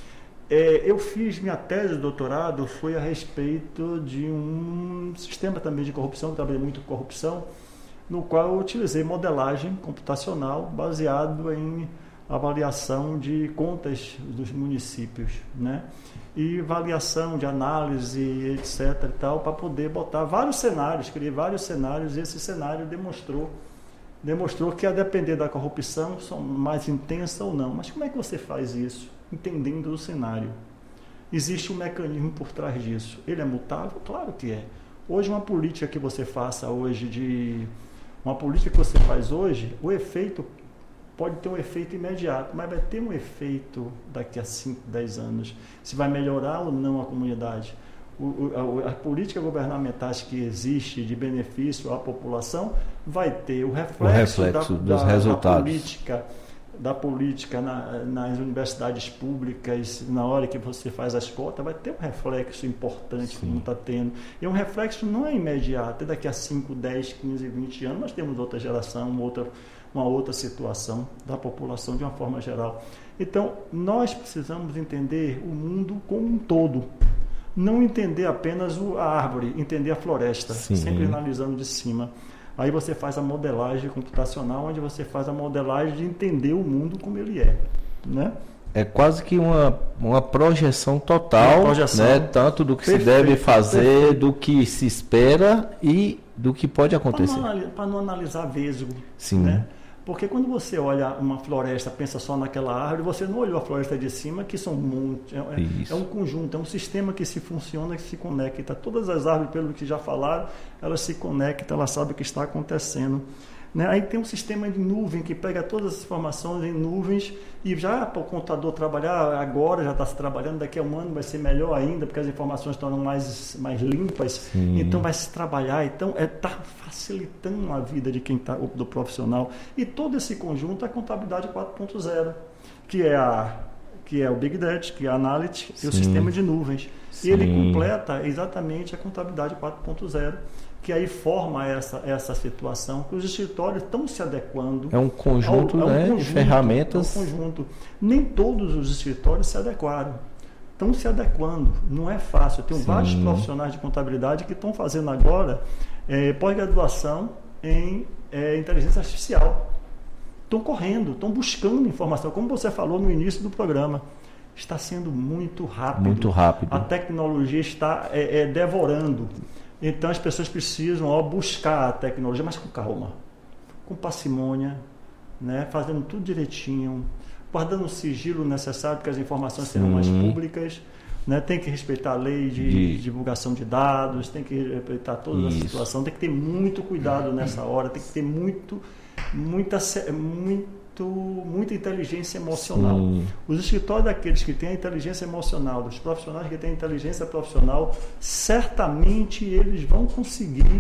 É, eu fiz minha tese de doutorado, foi a respeito de um sistema também de corrupção, que trabalhei muito com corrupção, no qual eu utilizei modelagem computacional baseado em avaliação de contas dos municípios, né? E avaliação de análise, etc e tal, para poder botar vários cenários, criei vários cenários, e esse cenário demonstrou demonstrou que a depender da corrupção são mais intensa ou não. Mas como é que você faz isso? Entendendo o cenário. Existe um mecanismo por trás disso. Ele é mutável? Claro que é. Hoje uma política que você faça hoje de uma política que você faz hoje, o efeito pode ter um efeito imediato, mas vai ter um efeito daqui a cinco, dez anos. Se vai melhorar ou não a comunidade. O, o, a, a política governamentais que existe de benefício à população vai ter o reflexo, o reflexo da, dos da, resultados. Da política, da política na, nas universidades públicas, na hora que você faz as cotas, vai ter um reflexo importante, Sim. como está tendo. E um reflexo não é imediato, é daqui a cinco, dez, quinze, vinte anos nós temos outra geração, uma outra, uma outra situação da população de uma forma geral. Então, nós precisamos entender o mundo como um todo. Não entender apenas a árvore, entender a floresta, Sim. sempre analisando de cima. Aí você faz a modelagem computacional, onde você faz a modelagem de entender o mundo como ele é. Né? É quase que uma, uma projeção total, uma projeção, né? Tanto do que perfeito, se deve fazer, perfeito. Do que se espera e do que pode acontecer. Para não, não analisar vesgo. Sim. Né? Porque quando você olha uma floresta, pensa só naquela árvore, você não olhou a floresta de cima, que são um monte, é, é um conjunto, é um sistema que se funciona, que se conecta. Todas as árvores, pelo que já falaram, elas se conectam, elas sabem o que está acontecendo. Né? Aí tem um sistema de nuvem que pega todas as informações em nuvens e já para o computador trabalhar agora, já está se trabalhando, daqui a um ano vai ser melhor ainda, porque as informações estão mais, mais limpas, Sim. então vai se trabalhar, então está é, tá facilitando a vida de quem está, do profissional. E todo esse conjunto é a contabilidade quatro ponto zero, que é a que é o Big Data, que é a Analytics e o sistema de nuvens. Sim. E ele completa exatamente a contabilidade quatro ponto zero, que aí forma essa, essa situação, que os escritórios estão se adequando. É um conjunto, ao, é um né, conjunto, de ferramentas. É um conjunto. Nem todos os escritórios se adequaram. Estão se adequando. Não é fácil. Eu tenho Sim. vários profissionais de contabilidade que estão fazendo agora é, pós-graduação em é, inteligência artificial. Estão correndo, estão buscando informação. Como você falou no início do programa, está sendo muito rápido. Muito rápido. A tecnologia está é, é, devorando. Então as pessoas precisam ó, buscar a tecnologia, mas com calma, com parcimônia, né? Fazendo tudo direitinho, guardando o sigilo necessário, porque as informações serão mais públicas, né? Tem que respeitar a lei de, de divulgação de dados, tem que respeitar toda Isso. a situação, tem que ter muito cuidado nessa hora, tem que ter muito, muita, muito, muita inteligência emocional. Sim. Os escritórios daqueles que têm a inteligência emocional, dos profissionais que têm a inteligência profissional, certamente eles vão conseguir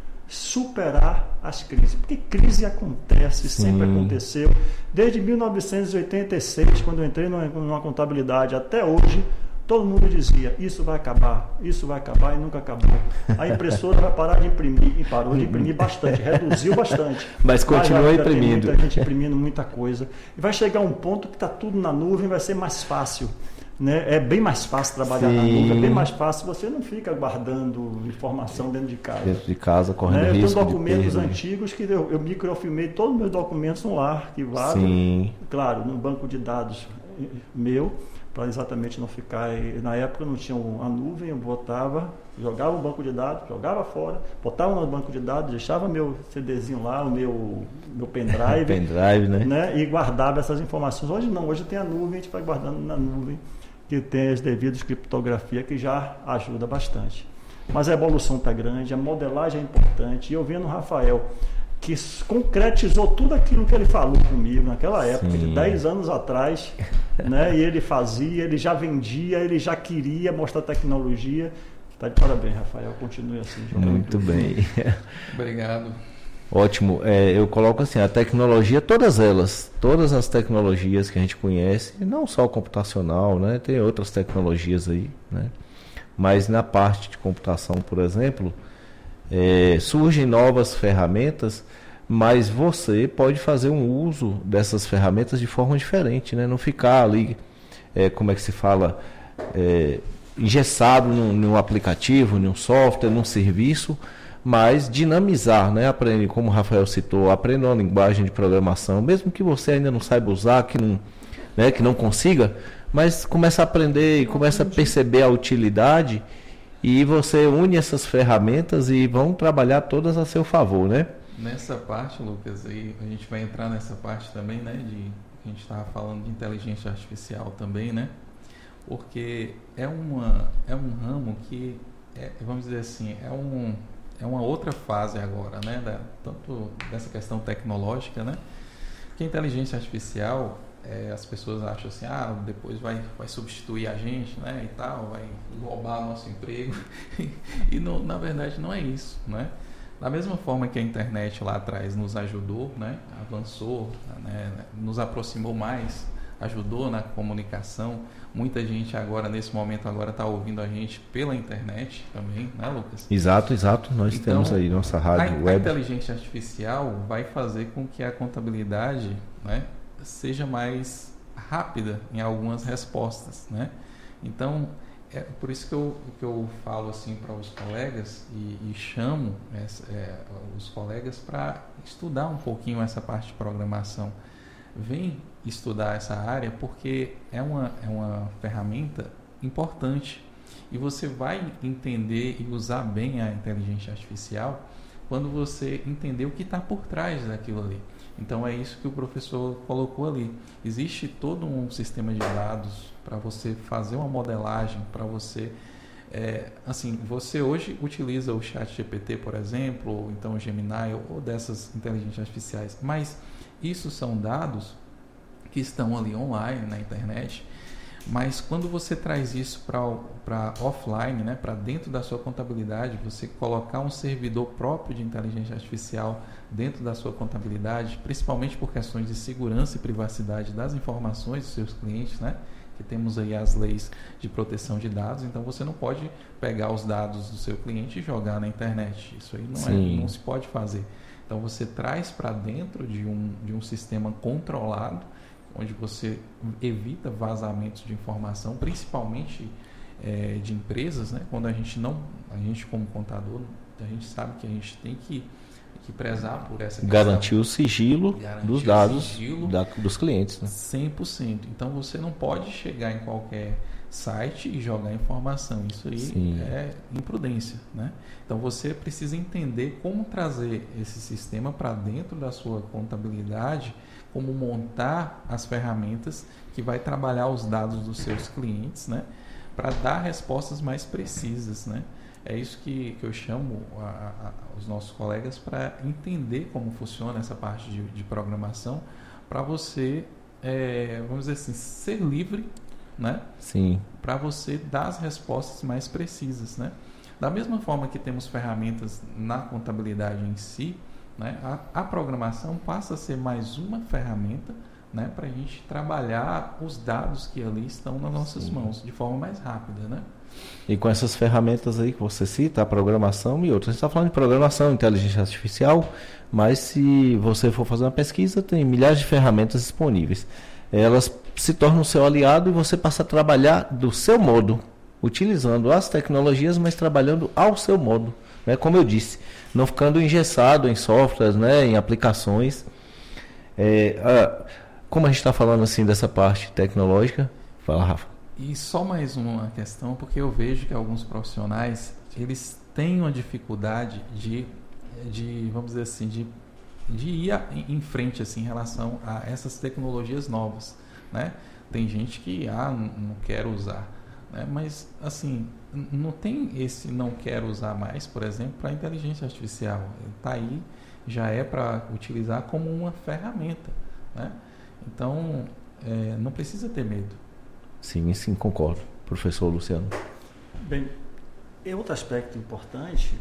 superar as crises. Porque crise acontece, Sim. sempre aconteceu. Desde mil novecentos e oitenta e seis, quando eu entrei numa, numa contabilidade, até hoje, todo mundo dizia, isso vai acabar, isso vai acabar e nunca acabou. A impressora vai parar de imprimir, e parou de imprimir bastante, reduziu bastante. Mas continua Mas imprimindo. Tem muita gente imprimindo muita coisa. E vai chegar um ponto que está tudo na nuvem, vai ser mais fácil. né? É bem mais fácil trabalhar Sim. na nuvem, é bem mais fácil, você não fica guardando informação dentro de casa. Dentro de casa, correndo né? risco Eu tenho documentos de perda. antigos que eu, eu microfilmei todos os meus documentos no ar, arquivados, Sim. claro, num banco de dados meu, para exatamente não ficar. Na época não tinha a nuvem, eu botava, jogava o banco de dados, jogava fora, botava no banco de dados, deixava meu CDzinho lá, o meu, meu pendrive, pendrive, né? né? E guardava essas informações. Hoje não, hoje tem a nuvem, a gente vai guardando na nuvem, que tem as devidas criptografia, que já ajuda bastante. Mas a evolução está grande, a modelagem é importante. E eu vendo o Rafael, que concretizou tudo aquilo que ele falou comigo naquela época, Sim. de dez anos atrás, né? E ele fazia, ele já vendia, ele já queria mostrar tecnologia. Está de parabéns, Rafael, continue assim. Muito bem. Obrigado. Ótimo. É, eu coloco assim, a tecnologia, todas elas, todas as tecnologias que a gente conhece, não só computacional, né? Tem outras tecnologias aí, né? Mas na parte de computação, por exemplo, é, surgem novas ferramentas, mas você pode fazer um uso dessas ferramentas de forma diferente, né? Não ficar ali, é, como é que se fala, é, engessado num, num aplicativo, num software, num serviço, mas dinamizar, né? Aprende, como o Rafael citou, aprenda uma linguagem de programação, mesmo que você ainda não saiba usar, que não, né, que não consiga, mas começa a aprender e começa a perceber a utilidade, e você une essas ferramentas e vão trabalhar todas a seu favor, né? Nessa parte, Lucas, aí a gente vai entrar nessa parte também, né? De, a gente estava falando de inteligência artificial também, né? Porque é, uma, é um ramo que, é, vamos dizer assim, é, um, é uma outra fase agora, né? Da, tanto dessa questão tecnológica, né? Porque a inteligência artificial, é, as pessoas acham assim, ah, depois vai, vai substituir a gente, né? E tal, vai roubar nosso emprego. E não, na verdade não é isso, né? Da mesma forma que a internet lá atrás nos ajudou, né? Avançou, né? Nos aproximou mais, ajudou na comunicação. Muita gente agora, nesse momento, agora está ouvindo a gente pela internet também, né, Lucas? Exato, exato. Nós então, temos aí nossa rádio a, web. A inteligência artificial vai fazer com que a contabilidade, né, seja mais rápida em algumas respostas, né? Então, é por isso que eu, que eu falo assim para os colegas e, e chamo essa, é, os colegas para estudar um pouquinho essa parte de programação. Vem estudar essa área porque é uma, é uma ferramenta importante e você vai entender e usar bem a inteligência artificial quando você entender o que está por trás daquilo ali. Então é isso que o professor colocou ali. Existe todo um sistema de dados para você fazer uma modelagem, para você... É, assim, você hoje utiliza o chat G P T, por exemplo, ou então o Gemini, ou, ou dessas inteligências artificiais, mas isso são dados que estão ali online, na internet, mas quando você traz isso para offline, né, para dentro da sua contabilidade, você colocar um servidor próprio de inteligência artificial dentro da sua contabilidade, principalmente por questões de segurança e privacidade das informações dos seus clientes, né, que temos aí as leis de proteção de dados, então você não pode pegar os dados do seu cliente e jogar na internet, isso aí não, é, não se pode fazer. Então você traz para dentro de um, de um sistema controlado, onde você evita vazamentos de informação, principalmente é, de empresas, né? Quando a gente não, a gente como contador, a gente sabe que a gente tem que, que prezar por essa questão. Garantir o sigilo Garantir dos dados sigilo da, dos clientes, né? cem por cento. Então você não pode chegar em qualquer site e jogar informação. Isso aí Sim. é imprudência, né? Então você precisa entender como trazer esse sistema para dentro da sua contabilidade, como montar as ferramentas que vai trabalhar os dados dos seus clientes, né, para dar respostas mais precisas, né? É isso que, que eu chamo a, a, os nossos colegas para entender como funciona essa parte de, de programação, para você, é, vamos dizer assim, ser livre, né? Sim. Para você dar as respostas mais precisas, né? Da mesma forma que temos ferramentas na contabilidade em si, né, a, a programação passa a ser mais uma ferramenta, né, para a gente trabalhar os dados que ali estão nas nossas Sim. mãos de forma mais rápida, né? E com essas ferramentas aí que você cita, a programação e outras. A gente está falando de programação, inteligência artificial, mas se você for fazer uma pesquisa, tem milhares de ferramentas disponíveis. Elas se torna o seu aliado e você passa a trabalhar do seu modo, utilizando as tecnologias, mas trabalhando ao seu modo, né? Como eu disse, não ficando engessado em softwares, né? Em aplicações. É, a, como a gente está falando assim dessa parte tecnológica, fala, Rafa. E só mais uma questão, porque eu vejo que alguns profissionais, eles têm uma dificuldade de, de vamos dizer assim, de, de ir a, em frente assim, em relação a essas tecnologias novas, né? Tem gente que, ah, não, não quero usar, né? Mas, assim, não tem esse não quero usar mais, por exemplo, para a inteligência artificial. Está aí, já é para utilizar como uma ferramenta, né? Então, é, não precisa ter medo. Sim, sim, concordo. Professor Luciano. Bem, e outro aspecto importante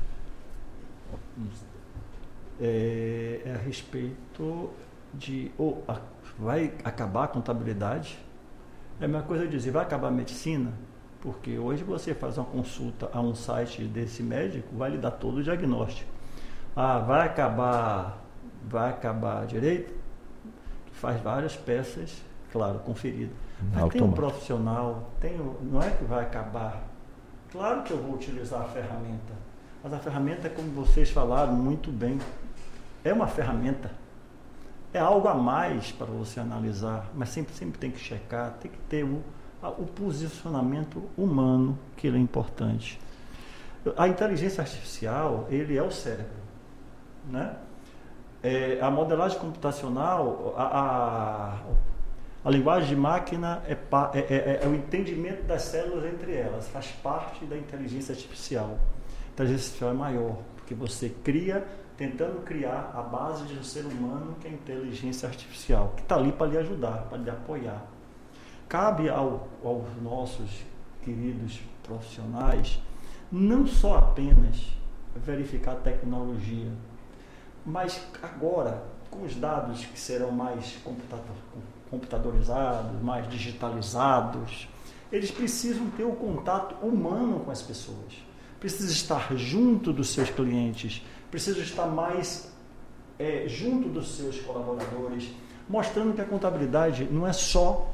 é, é a respeito de ou a, vai acabar a contabilidade? É a mesma coisa de dizer, vai acabar a medicina? Porque hoje você faz uma consulta a um site desse médico, vai lhe dar todo o diagnóstico. Ah, vai acabar, vai acabar direito? Faz várias peças, claro, conferidas. Mas tem um profissional, tem, não é que vai acabar. Claro que eu vou utilizar a ferramenta, mas a ferramenta, como vocês falaram muito bem, é uma ferramenta. É algo a mais para você analisar, mas sempre, sempre tem que checar, tem que ter o, o posicionamento humano, que ele é importante. A inteligência artificial, ele é o cérebro, né? É, a modelagem computacional, a, a, a linguagem de máquina é, é, é, é o entendimento das células entre elas, faz parte da inteligência artificial. A inteligência artificial é maior, porque você cria, tentando criar a base de um ser humano, que é a inteligência artificial, que está ali para lhe ajudar, para lhe apoiar. Cabe ao, aos nossos queridos profissionais não só apenas verificar a tecnologia, mas agora, com os dados que serão mais computadorizados, mais digitalizados, eles precisam ter o contato humano com as pessoas. Precisam estar junto dos seus clientes, precisam estar mais é, junto dos seus colaboradores, mostrando que a contabilidade não é só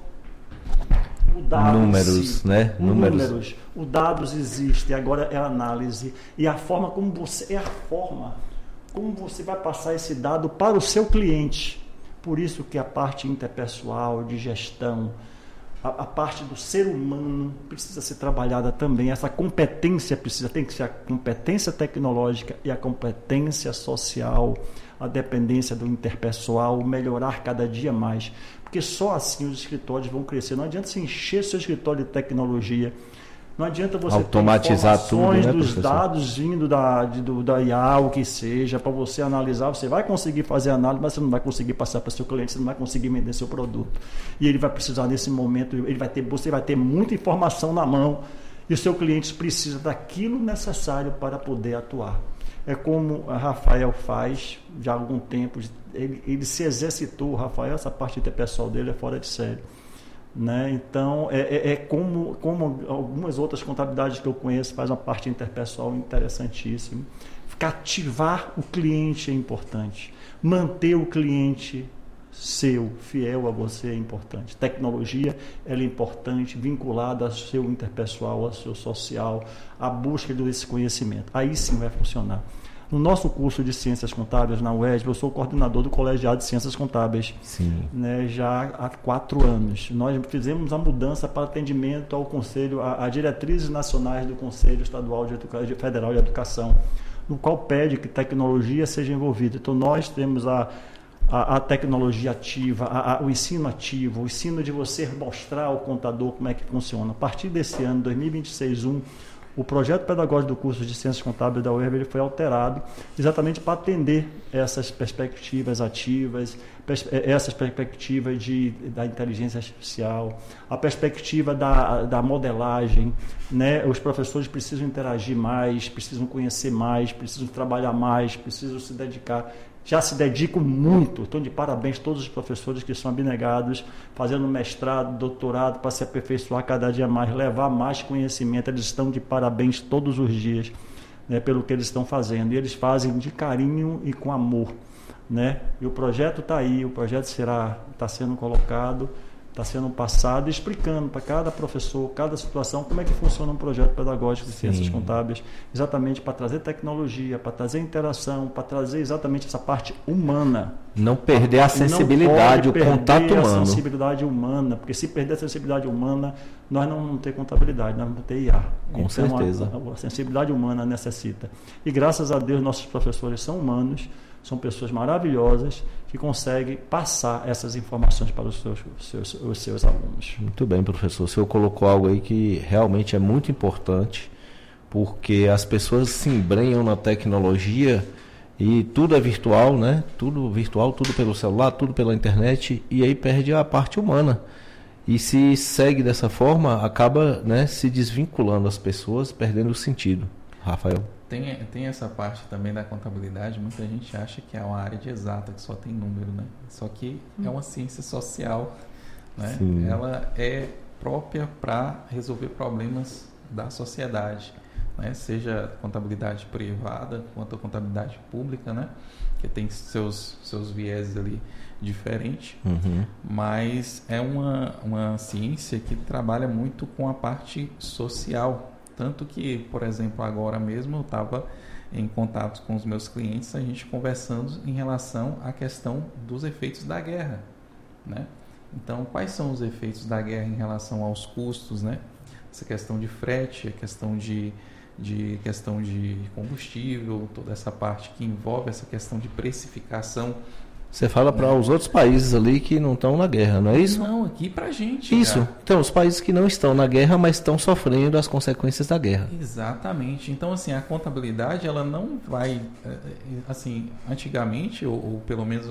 o dado números, si, né? O números. números. O dados existe, agora é a análise e a forma como você é a forma como você vai passar esse dado para o seu cliente. Por isso que a parte interpessoal, de gestão, a, a parte do ser humano precisa ser trabalhada também. Essa competência precisa, tem que ser a competência tecnológica e a competência social, a dependência do interpessoal, melhorar cada dia mais. Porque só assim os escritórios vão crescer. Não adianta você encher seu escritório de tecnologia. Não adianta você automatizar ter informações tudo, né, dos professor? Dados vindo da, de, do, da I A, o que seja, para você analisar. Você vai conseguir fazer análise, mas você não vai conseguir passar para o seu cliente, você não vai conseguir vender seu produto. E ele vai precisar, nesse momento, ele vai ter, você vai ter muita informação na mão e o seu cliente precisa daquilo necessário para poder atuar. É como a Rafael faz já há algum tempo, ele, ele se exercitou, o Rafael, essa parte interpessoal dele é fora de série. Né? Então, é, é, é como, como algumas outras contabilidades que eu conheço, faz uma parte interpessoal interessantíssima. Cativar o cliente é importante. Manter o cliente seu, fiel a você, é importante. Tecnologia, ela é importante, vinculada ao seu interpessoal, ao seu social, à busca desse conhecimento. Aí sim vai funcionar. No nosso curso de Ciências Contábeis na U E S B, eu sou coordenador do Colegiado de Ciências Contábeis, né, já há quatro anos. Nós fizemos a mudança para atendimento ao Conselho, a, a diretrizes nacionais do Conselho Estadual de Educa- Federal de Educação, no qual pede que tecnologia seja envolvida. Então, nós temos a, a, a tecnologia ativa, a, a, o ensino ativo, o ensino de você mostrar ao contador como é que funciona. A partir desse ano, dois mil e vinte e seis, um, o projeto pedagógico do curso de Ciências Contábeis da U E S B ele foi alterado exatamente para atender essas perspectivas ativas, pers- essas perspectivas de, da inteligência artificial, a perspectiva da, da modelagem, né? Os professores precisam interagir mais, precisam conhecer mais, precisam trabalhar mais, precisam se dedicar. Já se dedicam muito, então de parabéns todos os professores que são abnegados, fazendo mestrado, doutorado, para se aperfeiçoar cada dia mais, levar mais conhecimento. Eles estão de parabéns todos os dias, né, pelo que eles estão fazendo, e eles fazem de carinho e com amor, né? E o projeto está aí, o projeto será, está sendo colocado, está sendo passado, explicando para cada professor, cada situação, como é que funciona um projeto pedagógico de Sim. ciências contábeis, exatamente para trazer tecnologia, para trazer interação, para trazer exatamente essa parte humana. Não perder a sensibilidade, o contato humano. A sensibilidade humana, porque se perder a sensibilidade humana, nós não vamos ter contabilidade, nós vamos ter I A. Com então, certeza. A, a sensibilidade humana necessita. E graças a Deus, nossos professores são humanos, são pessoas maravilhosas que conseguem passar essas informações para os seus, os seus, os seus alunos. Muito bem, professor. O senhor colocou algo aí que realmente é muito importante, porque as pessoas se embrenham na tecnologia e tudo é virtual, né? Tudo virtual, tudo pelo celular, tudo pela internet, e aí perde a parte humana. E se segue dessa forma, acaba, né, se desvinculando as pessoas, perdendo o sentido. Rafael? Tem, tem essa parte também da contabilidade, muita gente acha que é uma área de exata, que só tem número, né? Só que é uma ciência social, né? Sim. Ela é própria para resolver problemas da sociedade, né? Seja contabilidade privada quanto a contabilidade pública, né? Que tem seus, seus vieses ali diferentes, Uhum. mas é uma, uma ciência que trabalha muito com a parte social. Tanto que, por exemplo, agora mesmo eu estava em contato com os meus clientes, a gente conversando em relação à questão dos efeitos da guerra, né? Então, quais são os efeitos da guerra em relação aos custos, né? Essa questão de frete, a questão de, de, questão de combustível, toda essa parte que envolve essa questão de precificação. Você fala para os outros países ali que não estão na guerra, não é isso? Não, aqui pra gente. Isso. Cara. Então, os países que não estão na guerra, mas estão sofrendo as consequências da guerra. Exatamente. Então, assim, a contabilidade, ela não vai, assim, antigamente, ou, ou pelo menos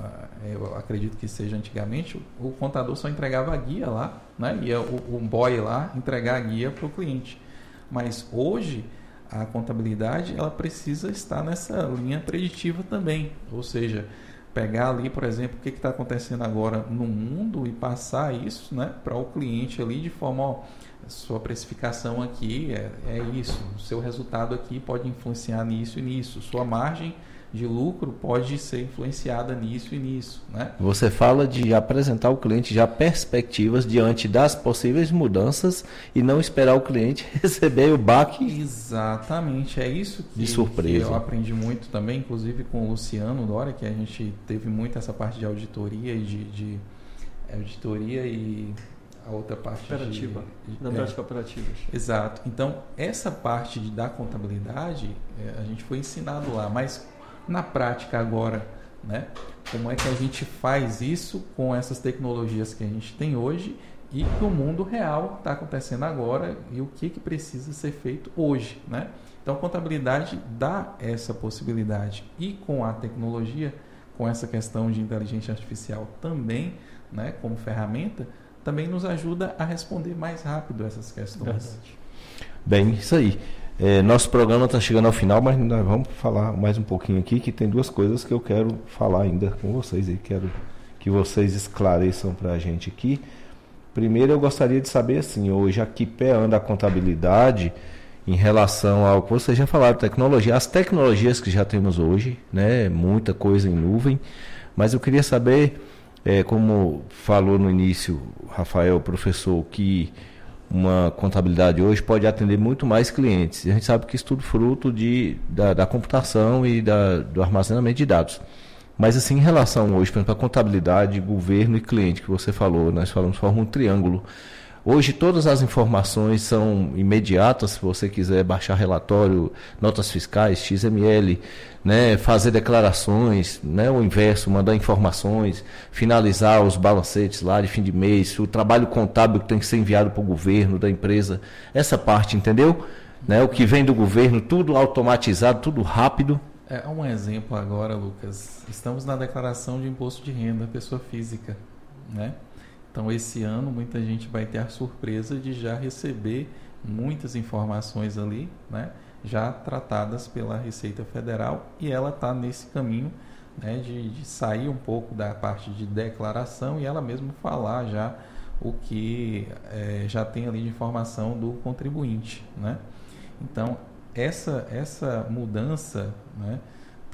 eu acredito que seja antigamente, o contador só entregava a guia lá, né? Ia o, o boy lá entregar a guia para o cliente. Mas hoje, a contabilidade, ela precisa estar nessa linha preditiva também. Ou seja, pegar ali, por exemplo, o que está acontecendo agora no mundo e passar isso, né, para o cliente ali de forma, ó, sua precificação aqui é, é isso, o seu resultado aqui pode influenciar nisso e nisso, sua margem de lucro pode ser influenciada nisso e nisso, né? Você fala de apresentar ao cliente já perspectivas diante das possíveis mudanças e não esperar o cliente receber o baque. Exatamente, é isso que, de surpresa. que eu aprendi muito também, inclusive com o Luciano Dória, que a gente teve muito essa parte de auditoria e de, de auditoria e a outra parte operativa, de, da é, prática operativas. Exato. Então, essa parte de, da contabilidade, é, a gente foi ensinado lá, mas na prática agora, né? Como é que a gente faz isso com essas tecnologias que a gente tem hoje e que o mundo real está acontecendo agora e o que, que precisa ser feito hoje, né? Então, a contabilidade dá essa possibilidade e com a tecnologia, com essa questão de inteligência artificial também, né? Como ferramenta, também nos ajuda a responder mais rápido essas questões. Verdade. Bem, isso aí. É, nosso programa está chegando ao final, mas nós vamos falar mais um pouquinho aqui, que tem duas coisas que eu quero falar ainda com vocês e quero que vocês esclareçam para a gente aqui. Primeiro, eu gostaria de saber, assim, hoje a que pé anda a contabilidade em relação ao que vocês já falaram, tecnologia, as tecnologias que já temos hoje, né, muita coisa em nuvem, mas eu queria saber, é, como falou no início, Rafael, professor, que uma contabilidade hoje pode atender muito mais clientes. A gente sabe que isso tudo fruto de, da, da computação e da, do armazenamento de dados. Mas assim, em relação hoje, por exemplo, a contabilidade, governo e cliente, que você falou, nós falamos, forma um triângulo. Hoje todas as informações são imediatas, se você quiser baixar relatório, notas fiscais, X M L, né, fazer declarações, né, o inverso, mandar informações, finalizar os balancetes lá de fim de mês, o trabalho contábil que tem que ser enviado para o governo da empresa, essa parte, entendeu? Né, o que vem do governo, tudo automatizado, tudo rápido. É um exemplo agora, Lucas. Estamos na declaração de imposto de renda pessoa física, né? Então, esse ano, muita gente vai ter a surpresa de já receber muitas informações ali, né, já tratadas pela Receita Federal, e ela está nesse caminho, né, de, de sair um pouco da parte de declaração e ela mesma falar já o que é, já tem ali de informação do contribuinte, né? Então, essa, essa mudança, né,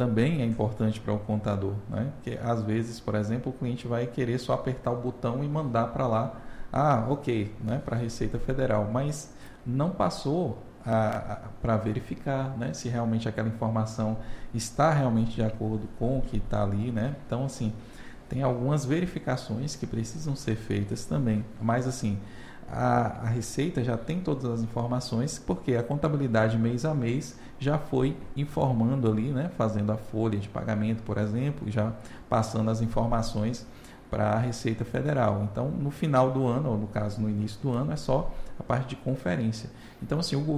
também é importante para o contador, né? Porque às vezes, por exemplo, o cliente vai querer só apertar o botão e mandar para lá, ah, ok, né? Para a Receita Federal, mas não passou para verificar, né? Se realmente aquela informação está realmente de acordo com o que está ali, né? Então, assim, tem algumas verificações que precisam ser feitas também, mas assim, a, a Receita já tem todas as informações, porque a contabilidade mês a mês já foi informando ali, né? Fazendo a folha de pagamento, por exemplo, já passando as informações para a Receita Federal. Então, no final do ano, ou no caso no início do ano, é só a parte de conferência. Então, assim, o